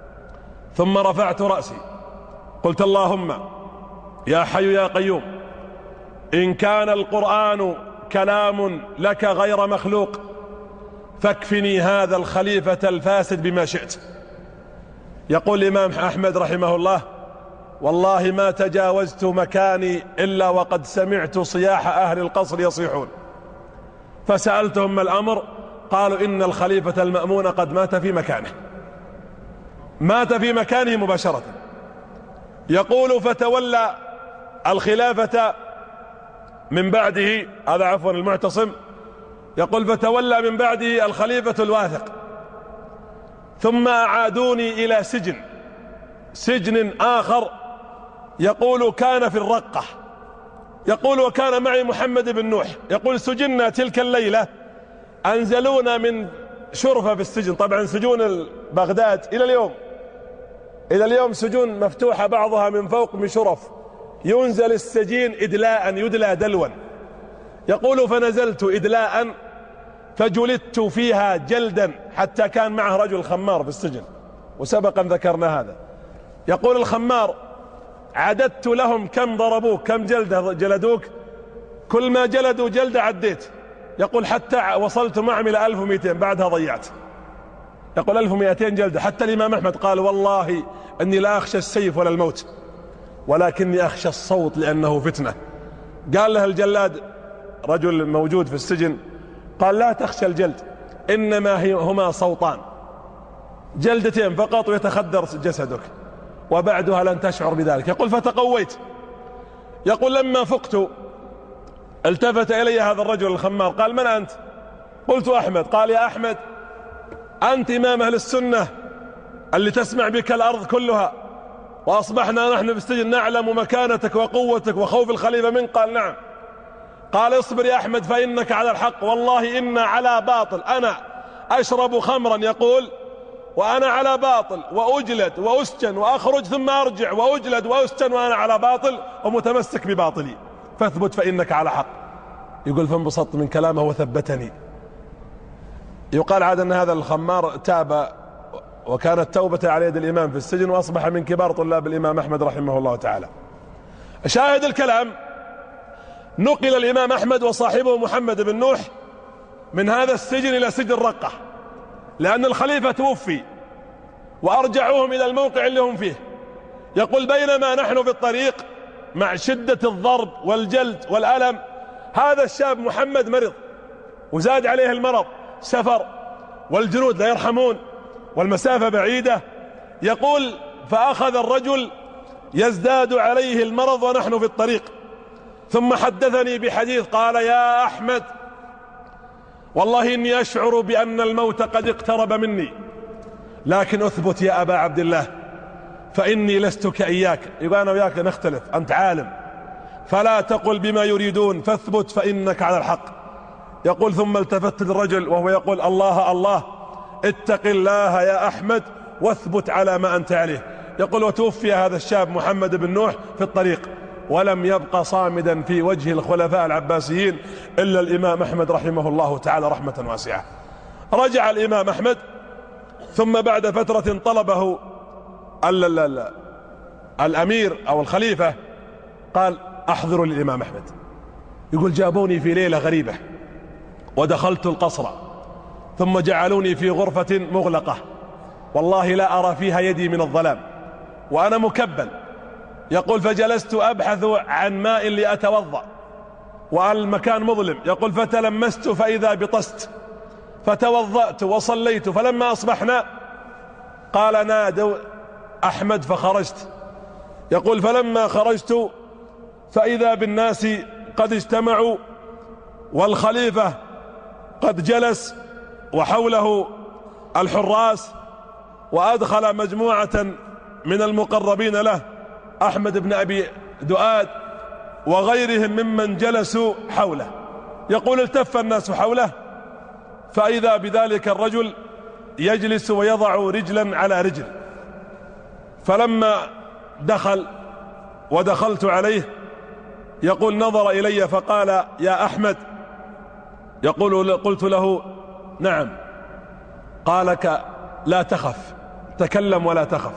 ثم رفعت رأسي قلت اللهم يا حي يا قيوم إن كان القرآن كلام لك غير مخلوق فاكفني هذا الخليفة الفاسد بما شئت. يقول الإمام أحمد رحمه الله والله ما تجاوزت مكاني إلا وقد سمعت صياح أهل القصر يصيحون، فسألتهم ما الأمر؟ قالوا إن الخليفة المأمون قد مات في مكانه، مات في مكانه مباشرة. يقول فتولى الخلافة من بعده، هذا عفوا المعتصم، يقول فتولى من بعده الخليفة الواثق، ثم أعادوني إلى سجن سجن آخر يقول كان في الرقة. يقول وكان معي محمد بن نوح. يقول سجننا تلك الليلة، أنزلونا من شرفة في السجن. طبعا سجون بغداد إلى اليوم إلى اليوم سجون مفتوحة بعضها من فوق بشرف، ينزل السجين إدلاء يدلى دلوا. يقول فنزلت إدلاء فجلدت فيها جلدا حتى كان معه رجل خمار في السجن وسبقا ذكرنا هذا. يقول الخمار عددت لهم كم ضربوك كم جلدة جلدوك، كل ما جلدوا جلدة عديت. يقول حتى وصلت معهم إلى ألف ومئتين، بعدها ضيعت. يقول ألف ومئتين جلدة. حتى الإمام أحمد قال والله أني لا أخشى السيف ولا الموت ولكني أخشى الصوت لأنه فتنة. قال له الجلاد رجل موجود في السجن قال لا تخشى الجلد إنما هما صوتان، جلدتين فقط ويتخدر جسدك وبعدها لن تشعر بذلك. يقول فتقويت. يقول لما فقت التفت إلي هذا الرجل الخمار قال من أنت؟ قلت أحمد. قال يا أحمد أنت إمام أهل السنة اللي تسمع بك الأرض كلها، وأصبحنا نحن في السجن نعلم مكانتك وقوتك وخوف الخليفة منك. قال نعم. قال اصبر يا أحمد فإنك على الحق، والله إنا على باطل، أنا أشرب خمرا يقول وأنا على باطل وأجلد وأسجن وأخرج ثم أرجع وأجلد وأسجن وأنا على باطل ومتمسك بباطلي، فاثبت فإنك على حق. يقول فانبسطت من كلامه وثبتني. يقال عاد أن هذا الخمار تاب وكانت توبته على يد الإمام في السجن وأصبح من كبار طلاب الإمام أحمد رحمه الله تعالى. شاهد الكلام نقل الإمام أحمد وصاحبه محمد بن نوح من هذا السجن إلى سجن الرقة لأن الخليفة توفي وأرجعوهم إلى الموقع اللي هم فيه. يقول بينما نحن في الطريق مع شدة الضرب والجلد والألم هذا الشاب محمد مرض وزاد عليه المرض، سفر والجنود لا يرحمون والمسافة بعيدة. يقول فأخذ الرجل يزداد عليه المرض ونحن في الطريق، ثم حدثني بحديث قال يا أحمد والله إني أشعر بأن الموت قد اقترب مني، لكن أثبت يا أبا عبد الله فإني لست كإياك. يبقى أنا وياك نختلف، أنت عالم، فلا تقل بما يريدون فاثبت فإنك على الحق. يقول ثم التفت للرجل وهو يقول الله الله اتق الله يا أحمد واثبت على ما أنت عليه. يقول وتوفي هذا الشاب محمد بن نوح في الطريق ولم يبقى صامدا في وجه الخلفاء العباسيين إلا الإمام أحمد رحمه الله تعالى رحمة واسعة. رجع الإمام أحمد ثم بعد فترة طلبه الأمير أو الخليفة قال أحضروا للإمام أحمد. يقول جابوني في ليلة غريبة ودخلت القصر ثم جعلوني في غرفة مغلقة والله لا أرى فيها يدي من الظلام وأنا مكبل يقول فجلست أبحث عن ماء لأتوضأ والمكان مظلم. يقول فتلمست فإذا بطست فتوضأت وصليت، فلما أصبحنا قال نادوا أحمد فخرجت. يقول فلما خرجت فإذا بالناس قد اجتمعوا والخليفة قد جلس وحوله الحراس، وأدخل مجموعة من المقربين له أحمد بن أبي دؤاد وغيرهم ممن جلسوا حوله. يقول التف الناس حوله فإذا بذلك الرجل يجلس ويضع رجلا على رجل. فلما دخل ودخلت عليه يقول نظر إلي فقال يا أحمد. يقول قلت له نعم. قال لا تخف، تكلم ولا تخف.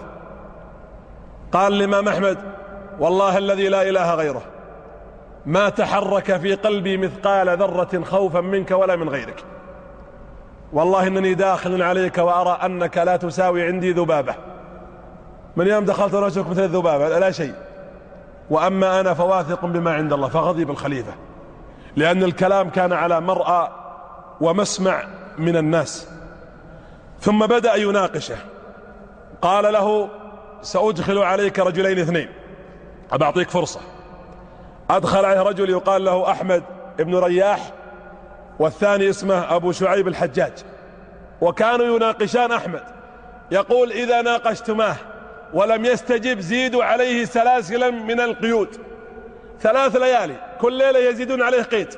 قال الإمام أحمد والله الذي لا إله غيره ما تحرك في قلبي مثقال ذرة خوفا منك ولا من غيرك، والله إنني داخل عليك وأرى أنك لا تساوي عندي ذبابة. من يوم دخلت رأسك مثل الذبابة لا شيء، وأما أنا فواثق بما عند الله. فغضب الخليفة لأن الكلام كان على مرأى ومسمع من الناس. ثم بدأ يناقشه. قال له سأدخل عليك رجلين اثنين، أبعطيك فرصة. أدخل عليه رجل يقال له أحمد ابن رياح، والثاني اسمه أبو شعيب الحجاج، وكانوا يناقشان أحمد. يقول إذا ناقشتماه ولم يستجب زيدوا عليه سلاسلا من القيود، ثلاث ليالي كل ليلة يزيدون عليه قيد،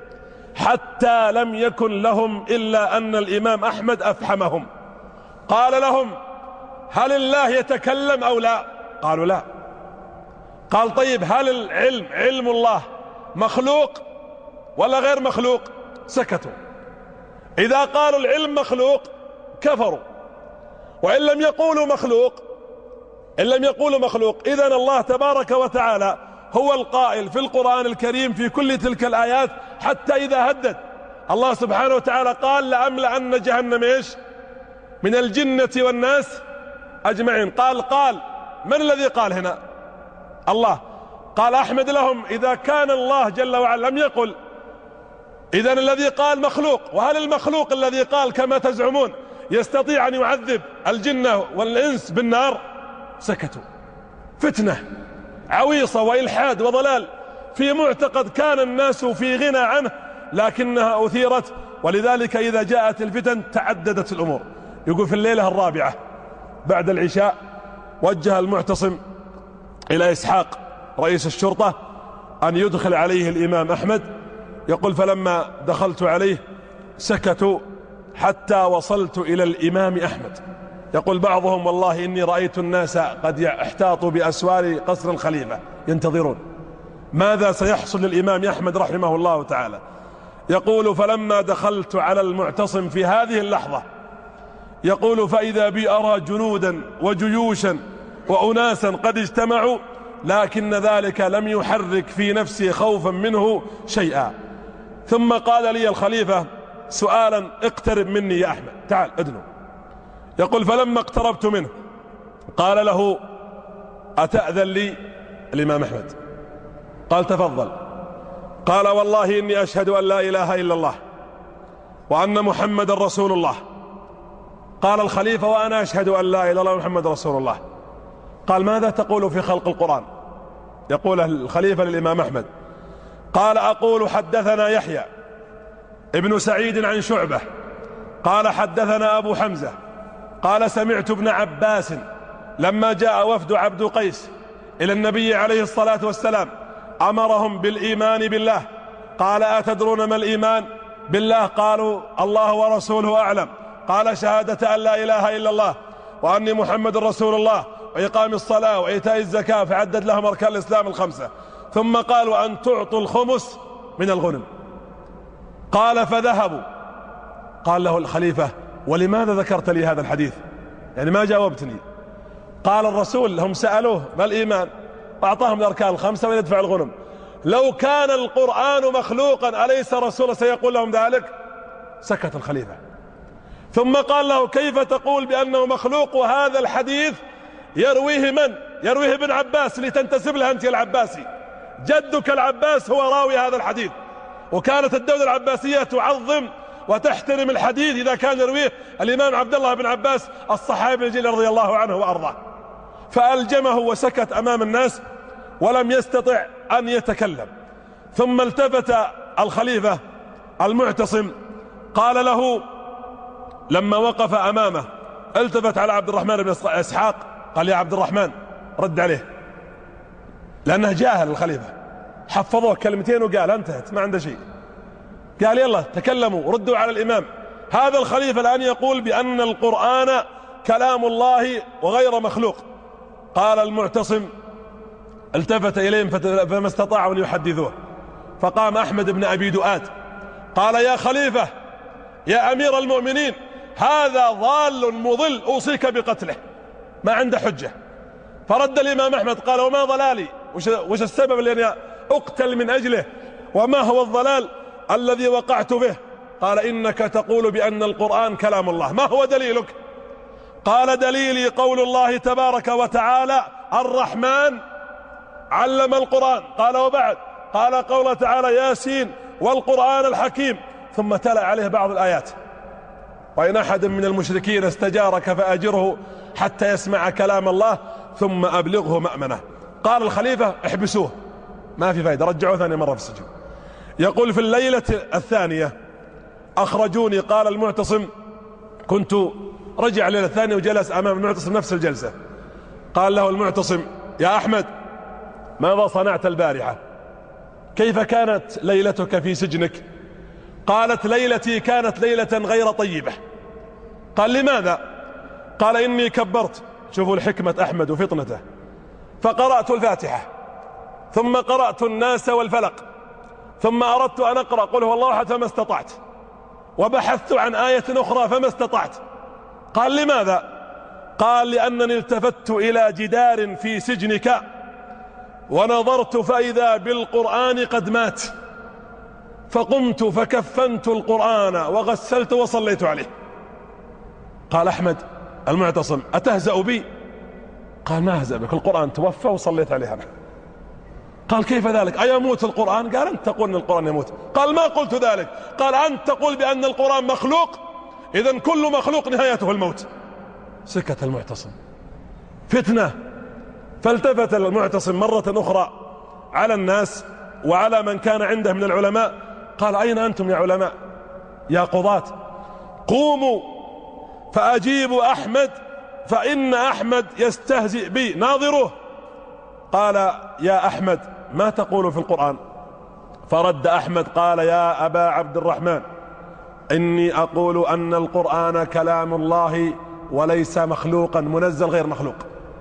حتى لم يكن لهم إلا أن الإمام أحمد أفحمهم. قال لهم هل الله يتكلم أو لا؟ قالوا لا. قال طيب هل العلم علم الله مخلوق ولا غير مخلوق؟ سكتوا. إذا قالوا العلم مخلوق كفروا، وإن لم يقولوا مخلوق إن لم يقولوا مخلوق إذن الله تبارك وتعالى هو القائل في القرآن الكريم في كل تلك الآيات، حتى إذا هدد الله سبحانه وتعالى قال لأملأن جهنم إيش من الجنة والناس أجمعين. قال قال من الذي قال هنا؟ الله. قال أحمد لهم إذا كان الله جل وعلا لم يقل إذن الذي قال مخلوق، وهل المخلوق الذي قال كما تزعمون يستطيع أن يعذب الجنة والإنس بالنار؟ سكتوا. فتنة عويصة وإلحاد وضلال في معتقد كان الناس في غنى عنه لكنها أثيرت، ولذلك إذا جاءت الفتن تعددت الأمور. يقول في الليلة الرابعة بعد العشاء وجه المعتصم إلى إسحاق رئيس الشرطة أن يدخل عليه الإمام أحمد. يقول فلما دخلت عليه سكتوا حتى وصلت إلى الإمام أحمد. يقول بعضهم والله إني رأيت الناس قد احتاطوا بأسوار قصر الخليفة ينتظرون ماذا سيحصل للإمام أحمد رحمه الله تعالى. يقول فلما دخلت على المعتصم في هذه اللحظة يقول فإذا بي أرى جنودا وجيوشا وأناسا قد اجتمعوا، لكن ذلك لم يحرك في نفسي خوفا منه شيئا. ثم قال لي الخليفة سؤالا اقترب مني يا أحمد، تعال ادنو. يقول فلما اقتربت منه قال له أتأذن لي الإمام أحمد؟ قال تفضل. قال والله إني أشهد أن لا إله إلا الله وأن محمد رسول الله. قال الخليفة وأنا أشهد أن لا إله إلا الله ومحمد رسول الله. قال ماذا تقول في خلق القرآن؟ يقول الخليفة للإمام أحمد قال أقول حدثنا يحيى ابن سعيد عن شعبة قال حدثنا أبو حمزة قال سمعت ابن عباس لما جاء وفد عبد قيس إلى النبي عليه الصلاة والسلام أمرهم بالإيمان بالله. قال أتدرون ما الإيمان بالله؟ قالوا الله ورسوله أعلم. قال شهادة أن لا إله إلا الله وأني محمد رسول الله وإقام الصلاة وإيتاء الزكاة، فعدد لهم أركان الإسلام الخمسة. ثم قالوا أن تعطوا الخمس من الغنم. قال فذهبوا. قال له الخليفة ولماذا ذكرت لي هذا الحديث؟ يعني ما جاوبتني. قال الرسول هم سألوه ما الإيمان وأعطاهم الأركان الخمسة ويدفع الغنم. لو كان القرآن مخلوقا أليس الرسول سيقول لهم ذلك؟ سكت الخليفة. ثم قال له كيف تقول بأنه مخلوق وهذا الحديث يرويه من؟ يرويه ابن عباس لتنتسب له أنت العباسي، جدك العباس هو راوي هذا الحديث. وكانت الدولة العباسية تعظم وتحترم الحديث إذا كان يرويه الإمام عبد الله بن عباس الصحابي الجليل رضي الله عنه وأرضاه. فألجمه وسكت أمام الناس ولم يستطع أن يتكلم. ثم التفت الخليفة المعتصم قال له لما وقف أمامه، التفت على عبد الرحمن بن إسحاق قال: يا عبد الرحمن، رد عليه، لأنه جاهل الخليفة، حفظوه كلمتين وقال انتهت ما عنده شيء. قال: يلا تكلموا ردوا على الإمام. هذا الخليفة الآن يقول بأن القرآن كلام الله وغير مخلوق. قال المعتصم التفت إليهم فما استطاعوا أن يحدثوه، فقام أحمد بن أبي دؤاد قال: يا خليفة، يا أمير المؤمنين، هذا ضال مضل أوصيك بقتله، ما عنده حجة. فرد الإمام أحمد قال: وما ضلالي؟ وش السبب اللي أنا أقتل من أجله؟ وما هو الضلال الذي وقعت به؟ قال: إنك تقول بأن القرآن كلام الله. ما هو دليلك؟ قال: دليلي قول الله تبارك وتعالى: الرحمن علم القرآن. قال: وبعد؟ قال: قوله تعالى: ياسين والقرآن الحكيم. ثم تلا عليه بعض الآيات: وإن أحد من المشركين استجارك فأجره حتى يسمع كلام الله ثم أبلغه مأمنه. قال الخليفة: احبسوه، ما في فايدة، رجعوه ثاني مرة في السجن. يقول: في الليلة الثانية أخرجوني. قال المعتصم: كنت رجع الليلة الثانية وجلس أمام المعتصم نفس الجلسة. قال له المعتصم: يا أحمد، ماذا صنعت البارحة؟ كيف كانت ليلتك في سجنك؟ قالت: ليلتي كانت ليلة غير طيبة. قال: لماذا؟ قال: إني كبرت. شوفوا الحكمة أحمد وفطنته. فقرأت الفاتحة، ثم قرأت الناس والفلق، ثم أردت أن أقرأ قل هو الله أحد فما استطعت، وبحثت عن آية أخرى فما استطعت. قال: لماذا؟ قال: لأنني التفت إلى جدار في سجنك ونظرت فإذا بالقرآن قد مات، فقمت فكفنت القرآن وغسلت وصليت عليه. قال أحمد المعتصم: أتهزأ بي؟ قال: ما أهزأ بك، القرآن توفى وصليت عليه أنا. قال: كيف ذلك؟ أيموت القرآن؟ قال: أنت تقول أن القرآن يموت. قال: ما قلت ذلك. قال: أنت تقول بأن القرآن مخلوق، إذن كل مخلوق نهايته الموت. سكت المعتصم. فتنة. فالتفت المعتصم مرة أخرى على الناس وعلى من كان عنده من العلماء. قال: أين أنتم يا علماء يا قضاة؟ قوموا فأجيبوا أحمد، فإن أحمد يستهزئ بي، ناظروه. قال: يا أحمد، ما تقول في القرآن؟ فرد أحمد قال: يا أبا عبد الرحمن، إني أقول أن القرآن كلام الله وليس مخلوقا، منزل غير مخلوق.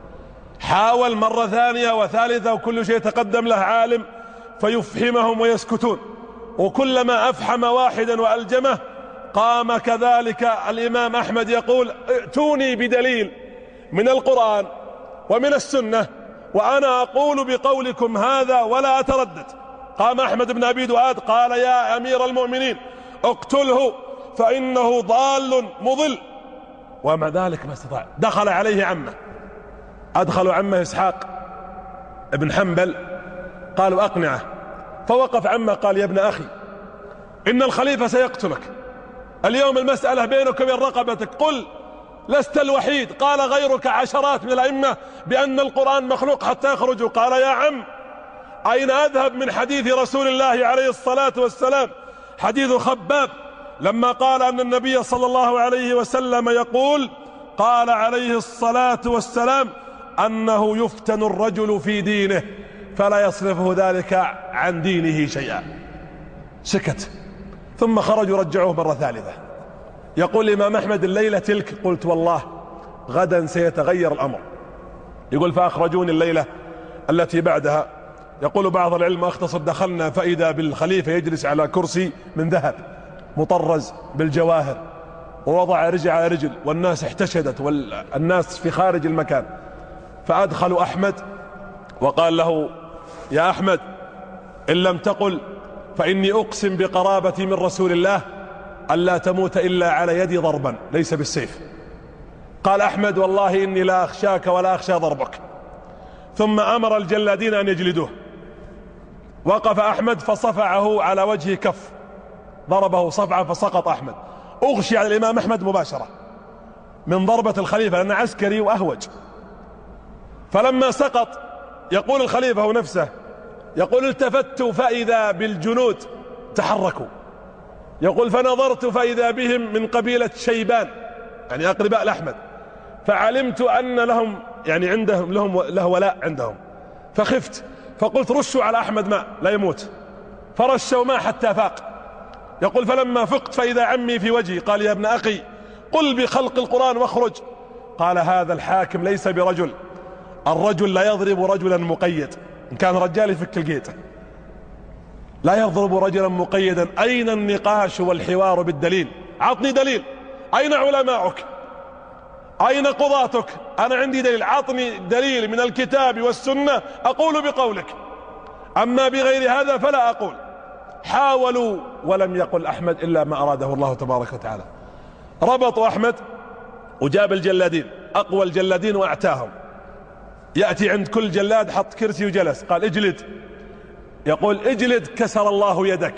حاول مرة ثانية وثالثة وكل شيء يتقدم له عالم فيفحمهم ويسكتون، وكلما أفحم واحدا وألجمه قام كذلك الإمام أحمد يقول: ائتوني بدليل من القرآن ومن السنة وأنا أقول بقولكم هذا ولا أتردد. قام أحمد بن أبي دؤاد قال: يا أمير المؤمنين، اقتله فإنه ضال مضل. ومع ذلك ما استطاع. دخل عليه عمه، أدخلوا عمه إسحاق ابن حنبل، قالوا: أقنعه. فوقف عمه قال: يا ابن أخي، إن الخليفة سيقتلك اليوم، المسألة بينك وبين رقبتك، قل لست الوحيد، قال غيرك عشرات من الأئمة بأن القرآن مخلوق حتى يخرجوا. قال: يا عم، أين أذهب من حديث رسول الله عليه الصلاة والسلام، حديث خباب لما قال أن النبي صلى الله عليه وسلم يقول: قال عليه الصلاة والسلام أنه يفتن الرجل في دينه فلا يصرفه ذلك عن دينه شيئا. سكت. ثم خرجوا رجعوه مرة ثالثة. يقول الإمام أحمد: الليلة تلك قلت والله غدا سيتغير الأمر. يقول: فأخرجوني الليلة التي بعدها. يقول بعض العلم: أختصر، دخلنا فإذا بالخليفة يجلس على كرسي من ذهب مطرز بالجواهر، ووضع رجل على رجل، والناس احتشدت والناس في خارج المكان. فأدخلوا أحمد وقال له: يا أحمد، إن لم تقل فإني أقسم بقرابتي من رسول الله ألا تموت إلا على يدي ضربا ليس بالسيف. قال أحمد: والله إني لا أخشاك ولا أخشى ضربك. ثم أمر الجلادين أن يجلدوه. وقف أحمد فصفعه على وجهه كف، ضربه صفعة فسقط أحمد، أغشي على الإمام أحمد مباشرة من ضربة الخليفة لأنه عسكري وأهوج. فلما سقط يقول الخليفة هو نفسه، يقول التفت فإذا بالجنود تحركوا، يقول فنظرت فإذا بهم من قبيلة شيبان يعني أقرباء لأحمد، فعلمت أن لهم يعني عندهم لهم له ولاء عندهم، فخفت فقلت رشوا على أحمد ماء لا يموت، فرشوا ماء حتى فاق. يقول فلما فقت فإذا عمي في وجهي قال يا ابن أخي قل بخلق القرآن واخرج. قال هذا الحاكم ليس برجل، الرجل لا يضرب رجلا مقيد، إن كان رجال يفك القيد، لا يضرب رجلا مقيدا. أين النقاش والحوار بالدليل؟ عطني دليل، أين علماؤك؟ أين قضاتك؟ أنا عندي دليل، عطني دليل من الكتاب والسنة أقول بقولك، أما بغير هذا فلا أقول. حاولوا ولم يقل أحمد إلا ما أراده الله تبارك وتعالى. ربطوا أحمد وجاب الجلادين، أقوى الجلادين وأعتاهم، يأتي عند كل جلاد حط كرسي وجلس، قال اجلد، يقول اجلد كسر الله يدك،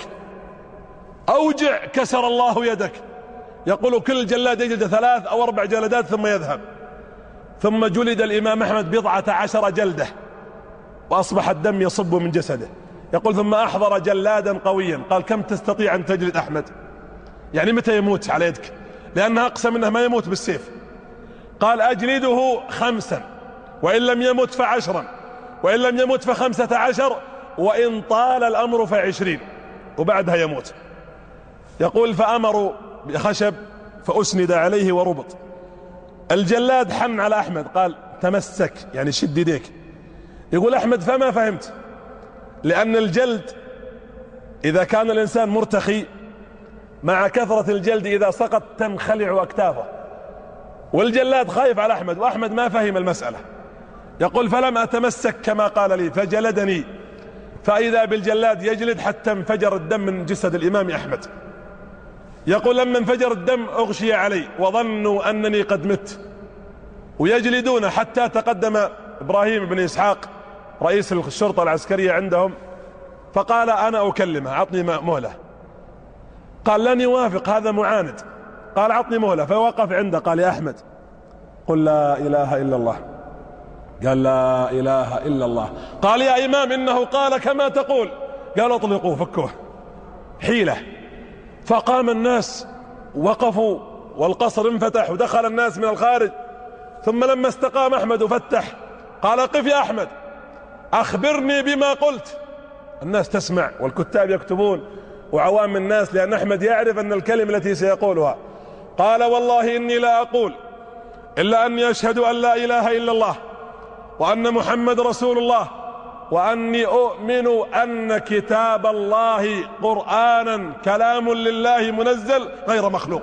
أوجع كسر الله يدك. يقول كل جلاد يجلد ثلاث أو أربع جلدات ثم يذهب. ثم جلد الإمام أحمد بضعة عشر جلدة وأصبح الدم يصب من جسده. يقول ثم أحضر جلادا قويا، قال كم تستطيع أن تجلد أحمد؟ يعني متى يموت على يدك؟ لأنها أقسم أنه ما يموت بالسيف. قال أجلده خمسا، وإن لم يمت فعشرا، وإن لم يمت فخمسة عشر، وإن طال الأمر فعشرين، وبعدها يموت. يقول فأمروا بخشب فأسند عليه وربط. الجلاد حن على أحمد قال تمسك يعني شد يديك. يقول أحمد فما فهمت، لأن الجلد إذا كان الإنسان مرتخي مع كثرة الجلد إذا سقط تنخلع أكتافه، والجلاد خايف على أحمد، وأحمد ما فهم المسألة. يقول فلم أتمسك كما قال لي فجلدني، فإذا بالجلاد يجلد حتى انفجر الدم من جسد الإمام أحمد. يقول لما انفجر الدم أغشي علي وظنوا أنني قد مت، ويجلدون حتى تقدم إبراهيم بن إسحاق رئيس الشرطة العسكرية عندهم فقال أنا أكلمه عطني مهلة. قال لن يوافق هذا معاند، قال عطني مهلة. فوقف عنده قال يا أحمد قل لا إله إلا الله. قال لا إله إلا الله. قال يا إمام إنه قال كما تقول. قال اطلقوه فكوه، حيلة. فقام الناس وقفوا والقصر انفتح ودخل الناس من الخارج. ثم لما استقام أحمد وفتح قال قف يا أحمد أخبرني بما قلت. الناس تسمع والكتاب يكتبون وعوام الناس، لأن أحمد يعرف أن الكلمة التي سيقولها. قال والله إني لا أقول إلا أني أشهد أن لا إله إلا الله وأن محمد رسول الله، وأني أؤمن أن كتاب الله قرآنا كلام لله منزل غير مخلوق.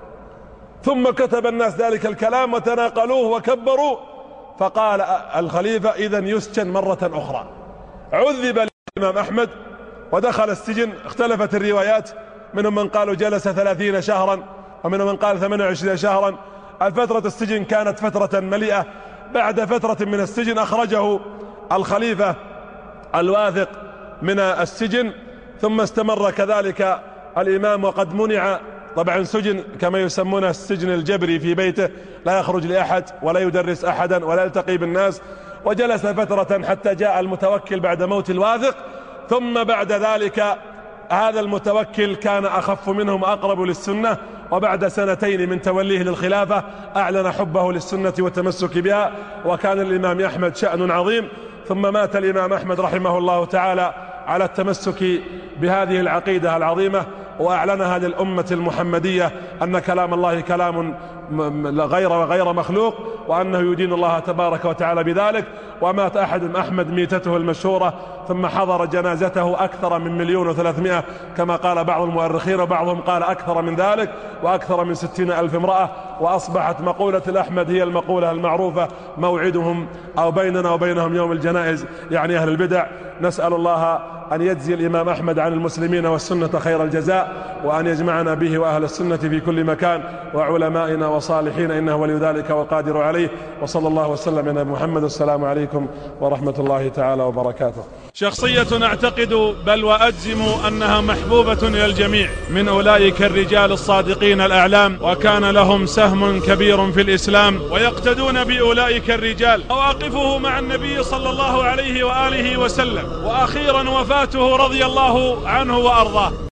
ثم كتب الناس ذلك الكلام وتناقلوه وكبروا. فقال الخليفة إذن يسجن مرة أخرى. عذب الإمام أحمد ودخل السجن. اختلفت الروايات، منهم من قالوا جلس ثلاثين شهرا ومنهم من قال ثمانية وعشرين شهرا. الفترة السجن كانت فترة مليئة. بعد فترة من السجن أخرجه الخليفة الواثق من السجن، ثم استمر كذلك الإمام وقد منع، طبعا سجن كما يسمونه السجن الجبري في بيته، لا يخرج لأحد ولا يدرس أحدا ولا يلتقي بالناس. وجلس فترة حتى جاء المتوكل بعد موت الواثق. ثم بعد ذلك هذا المتوكل كان أخف منهم أقرب للسنة، وبعد سنتين من توليه للخلافة أعلن حبه للسنة والتمسك بها، وكان الإمام أحمد شأن عظيم. ثم مات الإمام أحمد رحمه الله تعالى على التمسك بهذه العقيدة العظيمة، وأعلنها للأمة المحمدية أن كلام الله كلام غير غير مخلوق، وأنه يدين الله تبارك وتعالى بذلك. ومات أحد أحمد ميتته المشهورة، ثم حضر جنازته أكثر من مليون وثلاثمائة كما قال بعض المؤرخين، وبعضهم قال أكثر من ذلك، وأكثر من ستين ألف امرأة. وأصبحت مقولة الأحمد هي المقولة المعروفة، موعدهم أو بيننا وبينهم يوم الجنائز، يعني أهل البدع. نسأل الله أن يجزي الإمام أحمد عن المسلمين والسنة خير الجزاء، وأن يجمعنا به وأهل السنة في كل مكان، وعلمائنا وصالحين إنه ولي ذلك والقادر عليه. وصلى الله وسلم على محمد. والسلام عليكم ورحمة الله تعالى وبركاته. شخصية أعتقد بل وأجزم أنها محبوبة إلى الجميع من أولئك الرجال الصادقين الأعلام، وكان لهم سهم كبير في الإسلام ويقتدون بأولئك الرجال. مواقفه مع النبي صلى الله عليه وآله وسلم، وأخيرا وفاته رضي الله عنه وأرضاه.